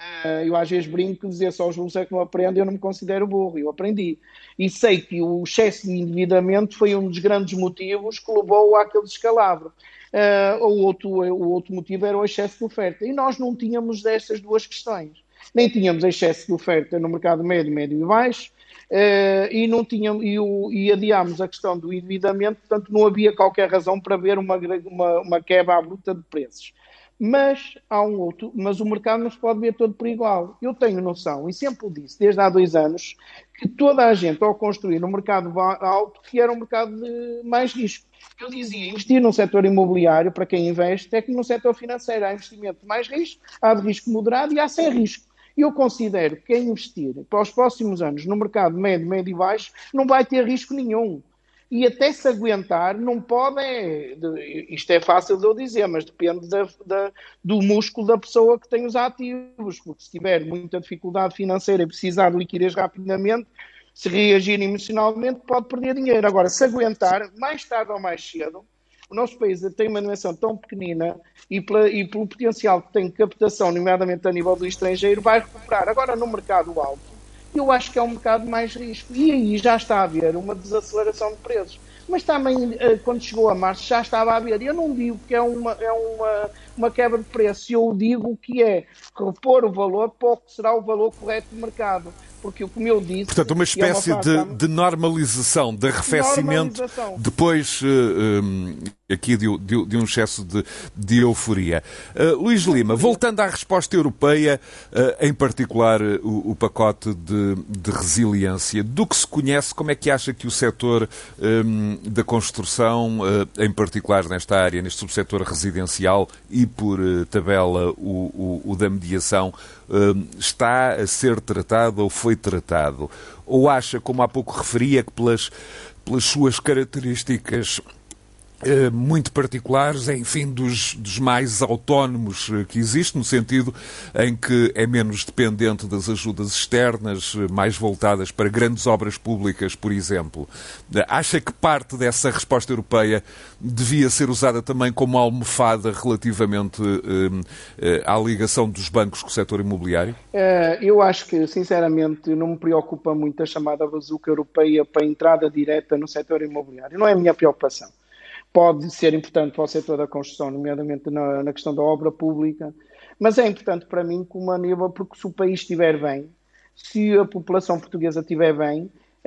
Eu às vezes brinco dizer só os burros é que não aprendem, eu não me considero burro, eu aprendi. E sei que o excesso de endividamento foi um dos grandes motivos que levou àquele descalabro. Uh, o, outro, o outro motivo era o excesso de oferta. E nós não tínhamos destas duas questões. Nem tínhamos excesso de oferta no mercado médio, médio e baixo, uh, e, não tínhamos, e, o, e adiámos a questão do endividamento, portanto não havia qualquer razão para ver uma, uma, uma quebra à bruta de preços. Mas há um outro, mas o mercado não se pode ver todo por igual. Eu tenho noção, e sempre o disse, desde há dois anos, que toda a gente, ao construir no mercado alto, que era um mercado de mais risco. Eu dizia, investir no setor imobiliário, para quem investe, é que no setor financeiro há investimento de mais risco, há de risco moderado e há sem risco. Eu considero que quem investir para os próximos anos no mercado médio, médio e baixo, não vai ter risco nenhum. E até se aguentar, não pode, é, isto é fácil de eu dizer, mas depende da, da, do músculo da pessoa que tem os ativos, porque se tiver muita dificuldade financeira e precisar de liquidez rapidamente, se reagir emocionalmente, pode perder dinheiro. Agora, se aguentar, mais tarde ou mais cedo, o nosso país tem uma dimensão tão pequenina e, pela, e pelo potencial que tem de captação, nomeadamente a nível do estrangeiro, vai recuperar. Agora, no mercado alto, eu acho que é um mercado mais risco. E aí já está a haver uma desaceleração de preços. Mas também, quando chegou a março, já estava a haver. Eu não digo que é uma, é uma, uma quebra de preço, eu digo que é repor o valor para o que será o valor correto do mercado. Porque, como eu disse... Portanto, uma espécie é uma de, fase... de normalização, de arrefecimento, normalização. depois uh, um, aqui de, de, de um excesso de, de euforia. Uh, Luís Lima, voltando à resposta europeia, uh, em particular uh, o, o pacote de, de resiliência, do que se conhece, como é que acha que o setor um, da construção, uh, em particular nesta área, neste subsetor residencial e por uh, tabela o, o, o da mediação, uh, está a ser tratado ou foi tratado? Ou acha, como há pouco referia, que pelas, pelas suas características eh, muito particulares, enfim, dos, dos mais autónomos eh, que existe, no sentido em que é menos dependente das ajudas externas, eh, mais voltadas para grandes obras públicas, por exemplo. Eh, acha que parte dessa resposta europeia devia ser usada também como almofada relativamente eh, eh, à ligação dos bancos com o setor imobiliário? Eu acho que, sinceramente, não me preocupa muito a chamada bazuca europeia para a entrada direta no setor imobiliário. Não é a minha preocupação. Pode ser importante para o setor da construção, nomeadamente na, na questão da obra pública, mas é importante para mim como a nível, porque se o país estiver bem, se a população portuguesa estiver bem,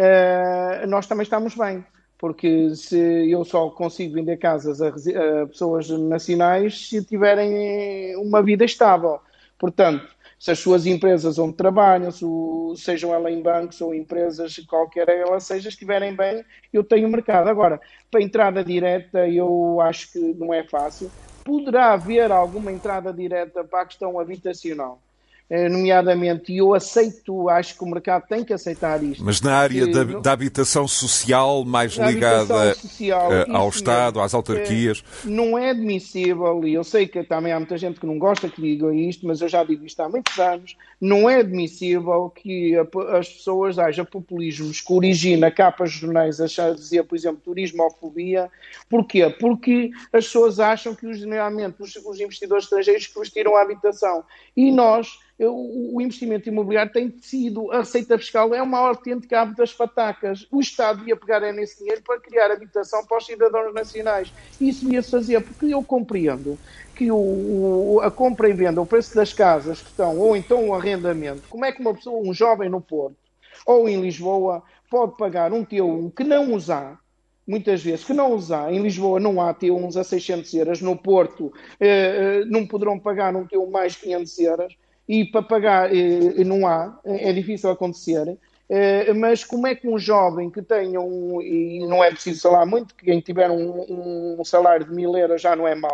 uh, nós também estamos bem. Porque se eu só consigo vender casas a, a pessoas nacionais se tiverem uma vida estável. Portanto, se as suas empresas onde trabalham, se, sejam elas em bancos ou empresas, qualquer elas seja, estiverem bem, eu tenho mercado. Agora, para entrada direta, eu acho que não é fácil. Poderá haver alguma entrada direta para a questão habitacional, nomeadamente, e eu aceito, acho que o mercado tem que aceitar isto. Mas na área da, da habitação social, mais ligada social, ao Estado, mesmo, às autarquias? É, não é admissível, e eu sei que também há muita gente que não gosta que diga isto, mas eu já digo isto há muitos anos, não é admissível que a, as pessoas haja populismos que origina capas de jornais a dizer, por exemplo, turismofobia. Porquê? Porque as pessoas acham que, geralmente, os, os investidores estrangeiros que investiram a habitação. E nós... O investimento imobiliário tem sido, a receita fiscal é uma autêntica ave das patacas. O Estado ia pegar nesse dinheiro para criar habitação para os cidadãos nacionais. Isso ia-se fazer, porque eu compreendo que o, o, a compra e venda, o preço das casas que estão, ou então o arrendamento, como é que uma pessoa, um jovem no Porto, ou em Lisboa, pode pagar um T um que não usar, muitas vezes, que não usar. Em Lisboa não há T uns a seiscentos euros, no Porto eh, não poderão pagar um T um mais quinhentos euros, e para pagar eh, não há, é difícil acontecer, eh, mas como é que um jovem que tenha um, e não é preciso falar muito, que quem tiver um, um salário de mil euros já não é mau,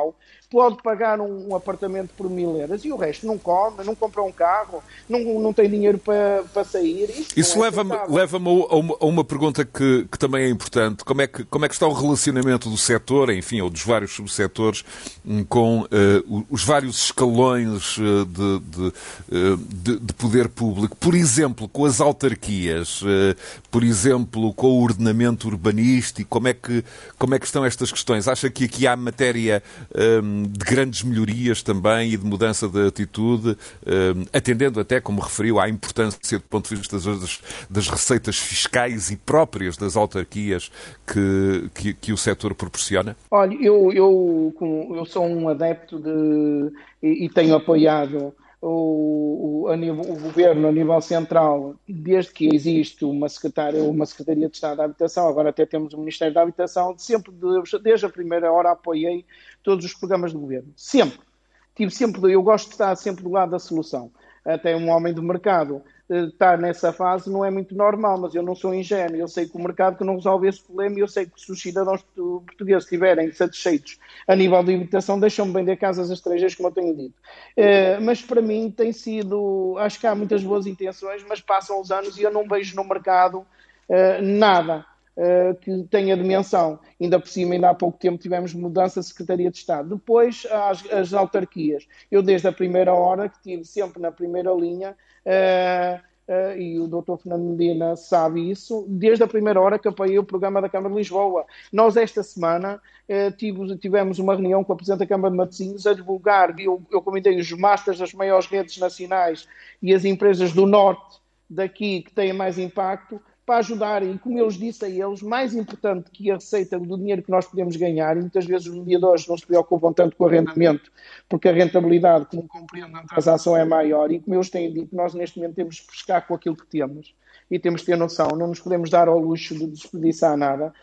pode pagar um, um apartamento por mil euros e o resto não come, não compra um carro, não, não tem dinheiro para, para sair. Isso, Isso é leva-me leva-me a uma, a uma pergunta que, que também é importante. Como é que, como é que está o relacionamento do setor, enfim, ou dos vários subsetores, com uh, os vários escalões uh, de, de, uh, de, de poder público? Por exemplo, com as autarquias, uh, por exemplo, com o ordenamento urbanístico, como é que, como é que estão estas questões? Acha que aqui há matéria um, de grandes melhorias também e de mudança de atitude, um, atendendo até, como referiu, à importância do ponto de vista das, das receitas fiscais e próprias das autarquias que, que, que o setor proporciona? Olha, eu, eu, eu sou um adepto de, e, e tenho apoiado o, o, a nível, o governo a nível central, desde que existe uma, secretária, uma Secretaria de Estado da Habitação, agora até temos o Ministério da Habitação, sempre, desde a primeira hora apoiei todos os programas do governo. Sempre. Tive sempre, eu gosto de estar sempre do lado da solução. Até um homem do mercado estar nessa fase não é muito normal, mas eu não sou ingênuo. Eu sei que o mercado que não resolve esse problema e eu sei que se os cidadãos portugueses estiverem satisfeitos a nível de habitação, deixam-me vender casas estrangeiras, como eu tenho dito. Mas para mim tem sido, acho que há muitas boas intenções, mas passam os anos e eu não vejo no mercado nada que tenha dimensão. Ainda por cima, ainda há pouco tempo tivemos mudança de Secretaria de Estado. Depois, as, as autarquias. Eu, desde a primeira hora, que estive sempre na primeira linha, uh, uh, e o doutor Fernando Medina sabe isso, desde a primeira hora que apoiei o programa da Câmara de Lisboa. Nós, esta semana, uh, tivemos, tivemos uma reunião com a Presidente da Câmara de Matosinhos a divulgar, eu, eu convidei os masters das maiores redes nacionais e as empresas do Norte, daqui, que têm mais impacto, para ajudar, e como eu lhes disse a eles, mais importante que a receita do dinheiro que nós podemos ganhar, e muitas vezes os mediadores não se preocupam tanto com o arrendamento, porque a rentabilidade, como compreendo, a transação é maior, e como eu lhes tenho dito, nós neste momento temos que pescar com aquilo que temos, e temos que ter noção, não nos podemos dar ao luxo de desperdiçar nada.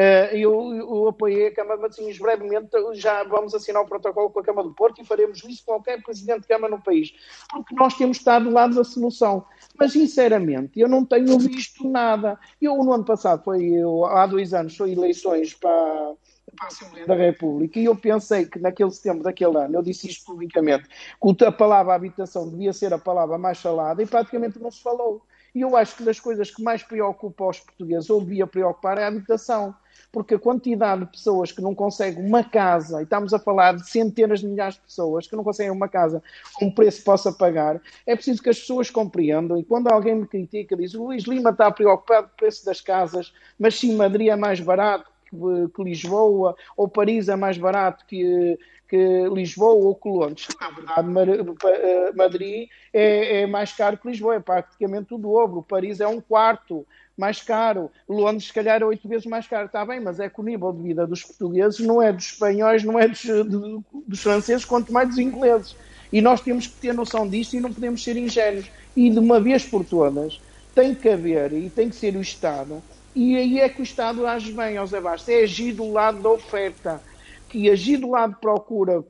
Eu, eu apoiei a Câmara de Matosinhos, brevemente já vamos assinar o protocolo com a Câmara do Porto e faremos isso com qualquer Presidente de Câmara no país, porque nós temos de estar do lado da solução. Mas, sinceramente, eu não tenho visto nada. Eu, no ano passado, foi, eu, há dois anos, foi eleições para, para a Assembleia da República e eu pensei que naquele setembro daquele ano, eu disse isto publicamente, que a palavra habitação devia ser a palavra mais falada e praticamente não se falou. E eu acho que das coisas que mais preocupa aos portugueses, ou devia preocupar, é a habitação. Porque a quantidade de pessoas que não conseguem uma casa, e estamos a falar de centenas de milhares de pessoas que não conseguem uma casa com um preço que possa pagar, é preciso que as pessoas compreendam. E quando alguém me critica, diz: o Luís Lima está preocupado com o preço das casas, mas sim, Madrid é mais barato que, que Lisboa, ou Paris é mais barato que... que Lisboa ou que Londres. Na verdade, Madrid é, é mais caro que Lisboa, é praticamente o dobro. Paris é um quarto mais caro. Londres, se calhar, é oito vezes mais caro. Está bem, mas é que o nível de vida dos portugueses não é dos espanhóis, não é dos, dos franceses, quanto mais dos ingleses. E nós temos que ter noção disto e não podemos ser ingênuos. E, de uma vez por todas, tem que haver e tem que ser o Estado. E aí é que o Estado age bem, José Bastos, é agir do lado da oferta. Que agir do lado de procura,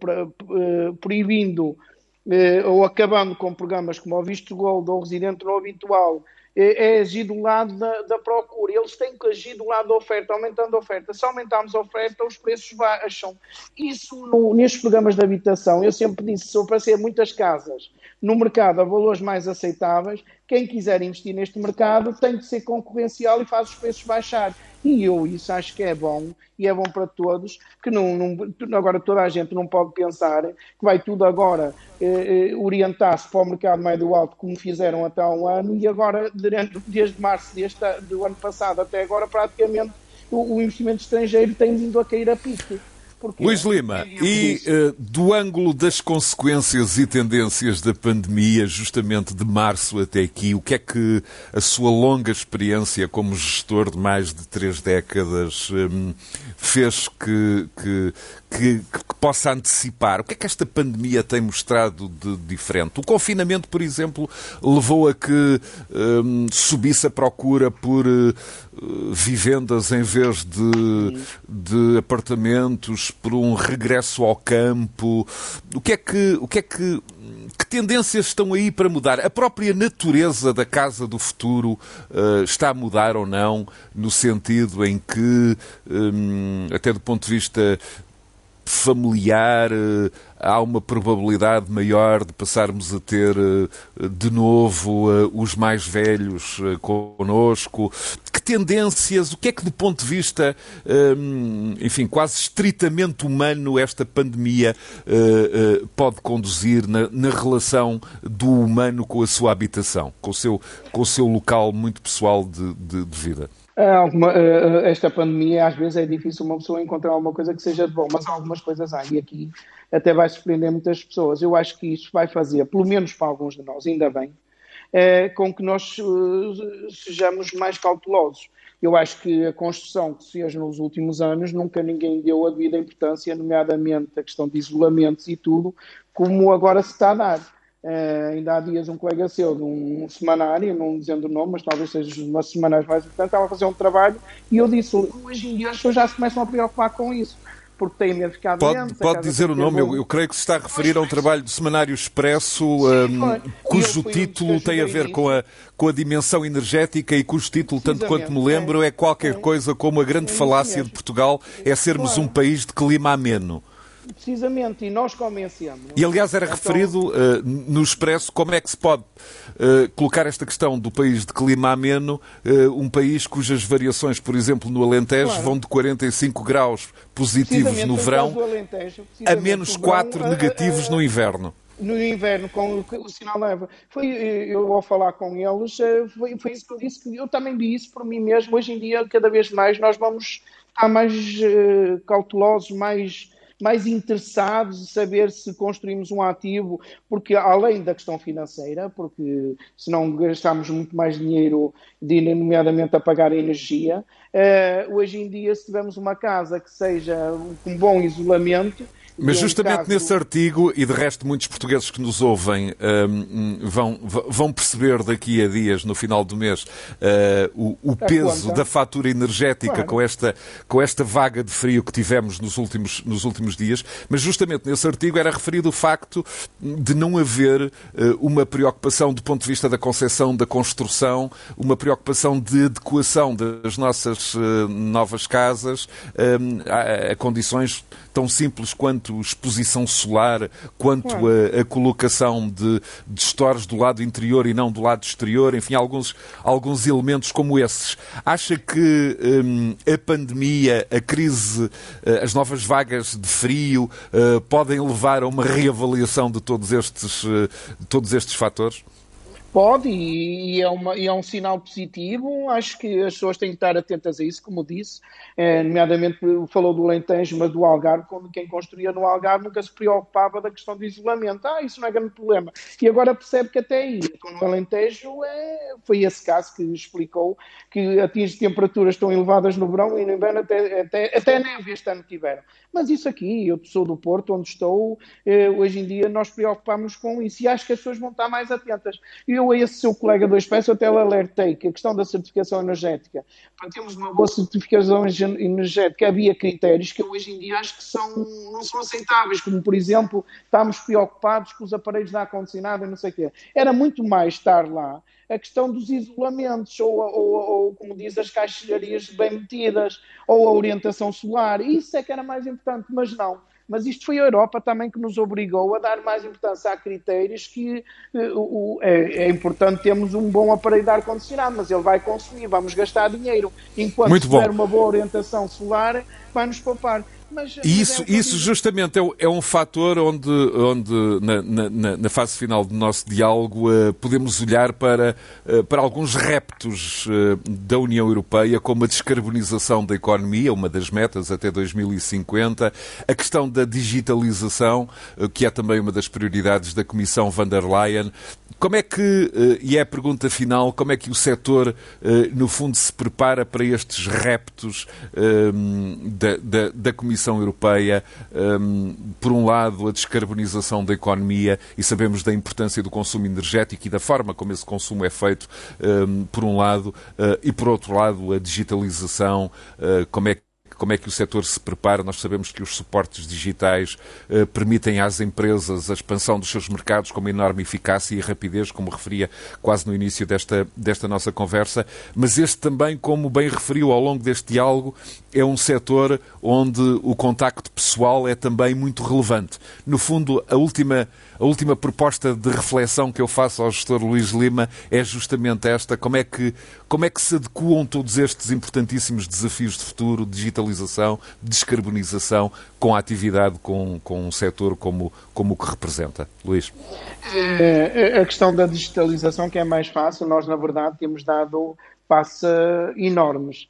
proibindo ou acabando com programas como o Visto Gold ou o Residente Não Habitual, é agir do lado da, da procura. Eles têm que agir do lado da oferta, aumentando a oferta. Se aumentarmos a oferta, os preços baixam. Isso, no, nestes programas de habitação, eu sempre disse, se aparecer muitas casas no mercado a valores mais aceitáveis, quem quiser investir neste mercado tem que ser concorrencial e faz os preços baixar. E eu isso acho que é bom, e é bom para todos, que não, não, agora toda a gente não pode pensar que vai tudo agora eh, orientar-se para o mercado médio alto, como fizeram até há um ano, e agora, durante, desde março deste, do ano passado até agora, praticamente o, o investimento estrangeiro tem vindo a cair a pique. Porque Luís Lima, e uh, do ângulo das consequências e tendências da pandemia, justamente de março até aqui, o que é que a sua longa experiência como gestor de mais de três décadas um, fez que, que, que, que possa antecipar? O que é que esta pandemia tem mostrado de diferente? O confinamento, por exemplo, levou a que um, subisse a procura por uh, vivendas em vez de, de apartamentos, por um regresso ao campo. O que é que, o que é que, que tendências estão aí para mudar? A própria natureza da casa do futuro uh, está a mudar ou não, no sentido em que, um, até do ponto de vista familiar, há uma probabilidade maior de passarmos a ter de novo os mais velhos connosco? Que tendências, o que é que do ponto de vista, enfim, quase estritamente humano, esta pandemia pode conduzir na, na relação do humano com a sua habitação, com o seu, com o seu local muito pessoal de, de, de vida? Alguma, esta pandemia, às vezes é difícil uma pessoa encontrar alguma coisa que seja de bom, mas algumas coisas há, e aqui até vai surpreender muitas pessoas. Eu acho que isto vai fazer, pelo menos para alguns de nós, ainda bem, é, com que nós uh, sejamos mais cautelosos. Eu acho que a construção que se fez nos últimos anos, nunca ninguém deu a devida importância, nomeadamente a questão de isolamentos e tudo, como agora se está a dar. Uh, ainda há dias um colega seu de um semanário, não dizendo o nome, mas talvez seja uma semanas mais importante, estava a fazer um trabalho e eu disse, hoje em dia as pessoas já se começam a preocupar com isso, porque têm medo de ficar doentes. Pode, pode dizer o nome, eu, eu creio que se está a referir a um trabalho do Semanário Expresso, um, cujo título tem a ver com a, com a dimensão energética e cujo título, tanto quanto me lembro, é qualquer coisa como a grande falácia de Portugal, é sermos um país de clima ameno. Precisamente, e nós convencemos. E, aliás, era então referido uh, no Expresso como é que se pode uh, colocar esta questão do país de clima ameno, uh, um país cujas variações, por exemplo, no Alentejo, claro, vão de quarenta e cinco graus positivos no verão Alentejo, a menos quatro negativos no inverno. No inverno, com o, o sinal leva. Foi, eu, ao falar com eles, foi, foi isso que eu disse, que eu também vi isso por mim mesmo. Hoje em dia, cada vez mais, nós vamos estar mais uh, cautelosos, mais... mais interessados em saber se construímos um ativo, porque além da questão financeira, porque senão gastamos muito mais dinheiro, nomeadamente a pagar a energia, uh, hoje em dia, se tivermos uma casa que seja com bom isolamento... Mas justamente caso... nesse artigo, e de resto muitos portugueses que nos ouvem um, vão, vão perceber daqui a dias, no final do mês, uh, o, o peso da fatura energética, claro, com esta, com esta vaga de frio que tivemos nos últimos, nos últimos dias, mas justamente nesse artigo era referido o facto de não haver uh, uma preocupação do ponto de vista da concepção, da construção, uma preocupação de adequação das nossas uh, novas casas um, a, a condições tão simples quanto exposição solar, quanto a, a colocação de, de stores do lado interior e não do lado exterior, enfim, alguns, alguns elementos como esses. Acha que hum, a pandemia, a crise, as novas vagas de frio uh, podem levar a uma reavaliação de todos estes, uh, de todos estes fatores? Pode, e é, uma, e é um sinal positivo. Acho que as pessoas têm que estar atentas a isso, como disse, é, nomeadamente falou do Alentejo, mas do Algarve, quando quem construía no Algarve nunca se preocupava da questão do isolamento. Ah, isso não é grande problema. E agora percebe que até aí, no Alentejo, é, foi esse caso que explicou que atinge temperaturas tão elevadas no verão e no inverno até, até, até neve este ano tiveram. Mas isso aqui, eu sou do Porto, onde estou, eh, hoje em dia nós preocupamos com isso e acho que as pessoas vão estar mais atentas. Eu a esse seu colega do Expresso até lhe alertei que a questão da certificação energética, para termos uma boa certificação energética, havia critérios que eu hoje em dia acho que são, não são aceitáveis, como por exemplo, estamos preocupados com os aparelhos de ar-condicionado e não sei o quê. Era muito mais estar lá a questão dos isolamentos, ou, ou, ou como diz, as caixilharias bem metidas, ou a orientação solar. Isso é que era mais importante, mas não. Mas isto foi a Europa também que nos obrigou a dar mais importância a critérios que uh, uh, é, é importante termos um bom aparelho de ar-condicionado, mas ele vai consumir, vamos gastar dinheiro. Enquanto Muito tiver bom. uma boa orientação solar, vai-nos poupar. Mas, e isso, mas é isso justamente é, é um fator onde, onde na, na, na fase final do nosso diálogo, uh, podemos olhar para, uh, para alguns reptos uh, da União Europeia, como a descarbonização da economia, uma das metas até dois mil e cinquenta, a questão da digitalização, uh, que é também uma das prioridades da Comissão von der Leyen. Como é que, uh, e é a pergunta final, como é que o setor, uh, no fundo, se prepara para estes reptos uh, da, da, da Comissão Europeia, um, por um lado a descarbonização da economia, e sabemos da importância do consumo energético e da forma como esse consumo é feito, um, por um lado, uh, e por outro lado a digitalização, uh, como é, como é que o setor se prepara. Nós sabemos que os suportes digitais uh, permitem às empresas a expansão dos seus mercados com uma enorme eficácia e rapidez, como referia quase no início desta, desta nossa conversa, mas este também, como bem referiu ao longo deste diálogo, é um setor onde o contacto pessoal é também muito relevante. No fundo, a última, a última proposta de reflexão que eu faço ao gestor Luís Lima é justamente esta: como é que, como é que se adequam todos estes importantíssimos desafios de futuro, digitalização, descarbonização, com a atividade, com, com um setor como, como o que representa? Luís? É, a questão da digitalização, que é mais fácil, nós na verdade temos dado passos enormes,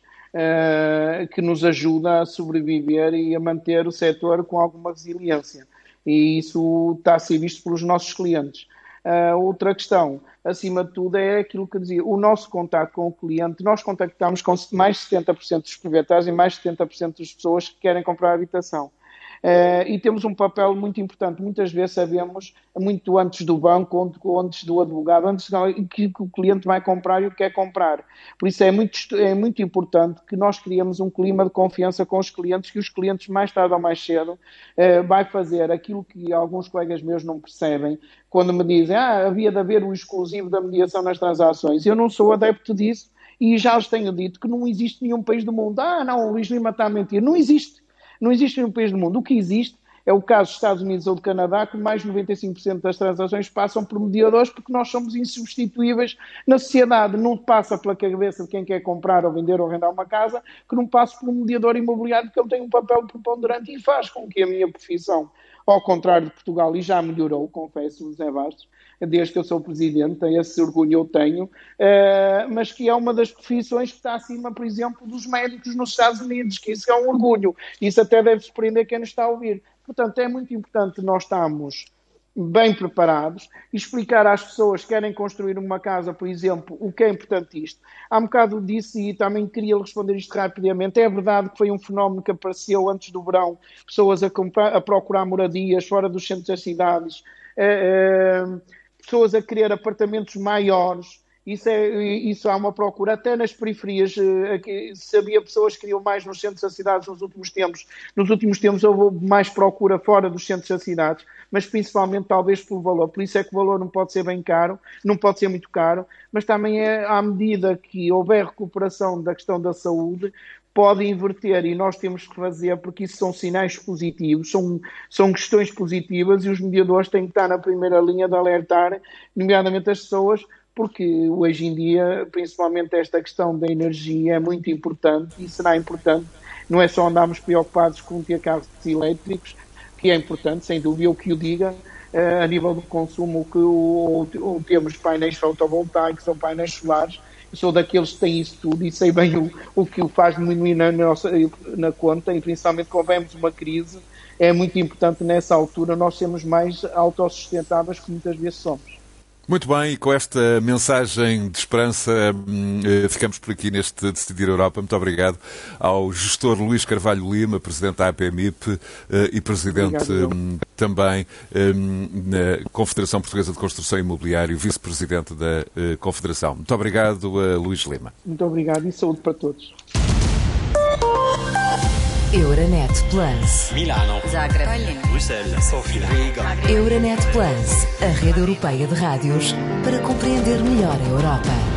Uh, que nos ajuda a sobreviver e a manter o setor com alguma resiliência. E isso está a ser visto pelos nossos clientes. Uh, outra questão, acima de tudo, é aquilo que eu dizia, o nosso contato com o cliente. Nós contactamos com mais de setenta por cento dos proprietários e mais de setenta por cento das pessoas que querem comprar habitação. Uh, e temos um papel muito importante. Muitas vezes sabemos, muito antes do banco, antes do advogado, antes do que o cliente vai comprar e o que quer comprar. Por isso é muito, é muito importante que nós criemos um clima de confiança com os clientes, que os clientes, mais tarde ou mais cedo, uh, vai fazer aquilo que alguns colegas meus não percebem, quando me dizem, ah, havia de haver o exclusivo da mediação nas transações. Eu não sou adepto disso e já lhes tenho dito que não existe nenhum país do mundo. Ah, não, o Luís Lima está a mentir. Não existe. Não existe nenhum país do mundo. O que existe é o caso dos Estados Unidos ou do Canadá, que mais de noventa e cinco por cento das transações passam por mediadores, porque nós somos insubstituíveis na sociedade. Não passa pela cabeça de quem quer comprar ou vender ou arrendar uma casa, que não passe por um mediador imobiliário, porque ele tem um papel preponderante e faz com que a minha profissão, ao contrário de Portugal, e já melhorou, confesso, José Bastos, desde que eu sou presidente, esse orgulho eu tenho, mas que é uma das profissões que está acima, por exemplo, dos médicos nos Estados Unidos, que isso é um orgulho. Isso até deve surpreender quem nos está a ouvir. Portanto, é muito importante nós estarmos bem preparados e explicar às pessoas que querem construir uma casa, por exemplo, o que é importante isto. Há um bocado disse, e também queria responder isto rapidamente, é verdade que foi um fenómeno que apareceu antes do verão, pessoas a, comprar, a procurar moradias fora dos centros das cidades, é, é, pessoas a querer apartamentos maiores. Isso, é, isso há uma procura, até nas periferias, se havia pessoas que queriam mais nos centros das cidades nos últimos tempos, nos últimos tempos houve mais procura fora dos centros das cidades, mas principalmente talvez pelo valor, por isso é que o valor não pode ser bem caro, não pode ser muito caro, mas também é à medida que houver recuperação da questão da saúde, pode inverter e nós temos que fazer, porque isso são sinais positivos, são, são questões positivas e os mediadores têm que estar na primeira linha de alertar, nomeadamente as pessoas, porque hoje em dia, principalmente esta questão da energia é muito importante e será importante, não é só andarmos preocupados com ter carros elétricos, que é importante, sem dúvida, eu que o diga, a nível do consumo, que ou, ou temos painéis fotovoltaicos ou painéis solares, eu sou daqueles que têm isso tudo e sei bem o, o que o faz diminuir na, nossa, na conta, e principalmente quando vemos uma crise, é muito importante nessa altura nós sermos mais autossustentáveis, que muitas vezes somos. Muito bem, e com esta mensagem de esperança ficamos por aqui neste Decidir Europa. Muito obrigado ao gestor Luís Carvalho Lima, presidente da A P M I P e presidente obrigado, também na Confederação Portuguesa de Construção e Imobiliário, vice-presidente da Confederação. Muito obrigado, Luís Lima. Muito obrigado e saúde para todos. Euronet Plus. Milano. Zagreb. Bruxelas. Sofia. Riga. Euronet Plus, a rede europeia de rádios para compreender melhor a Europa.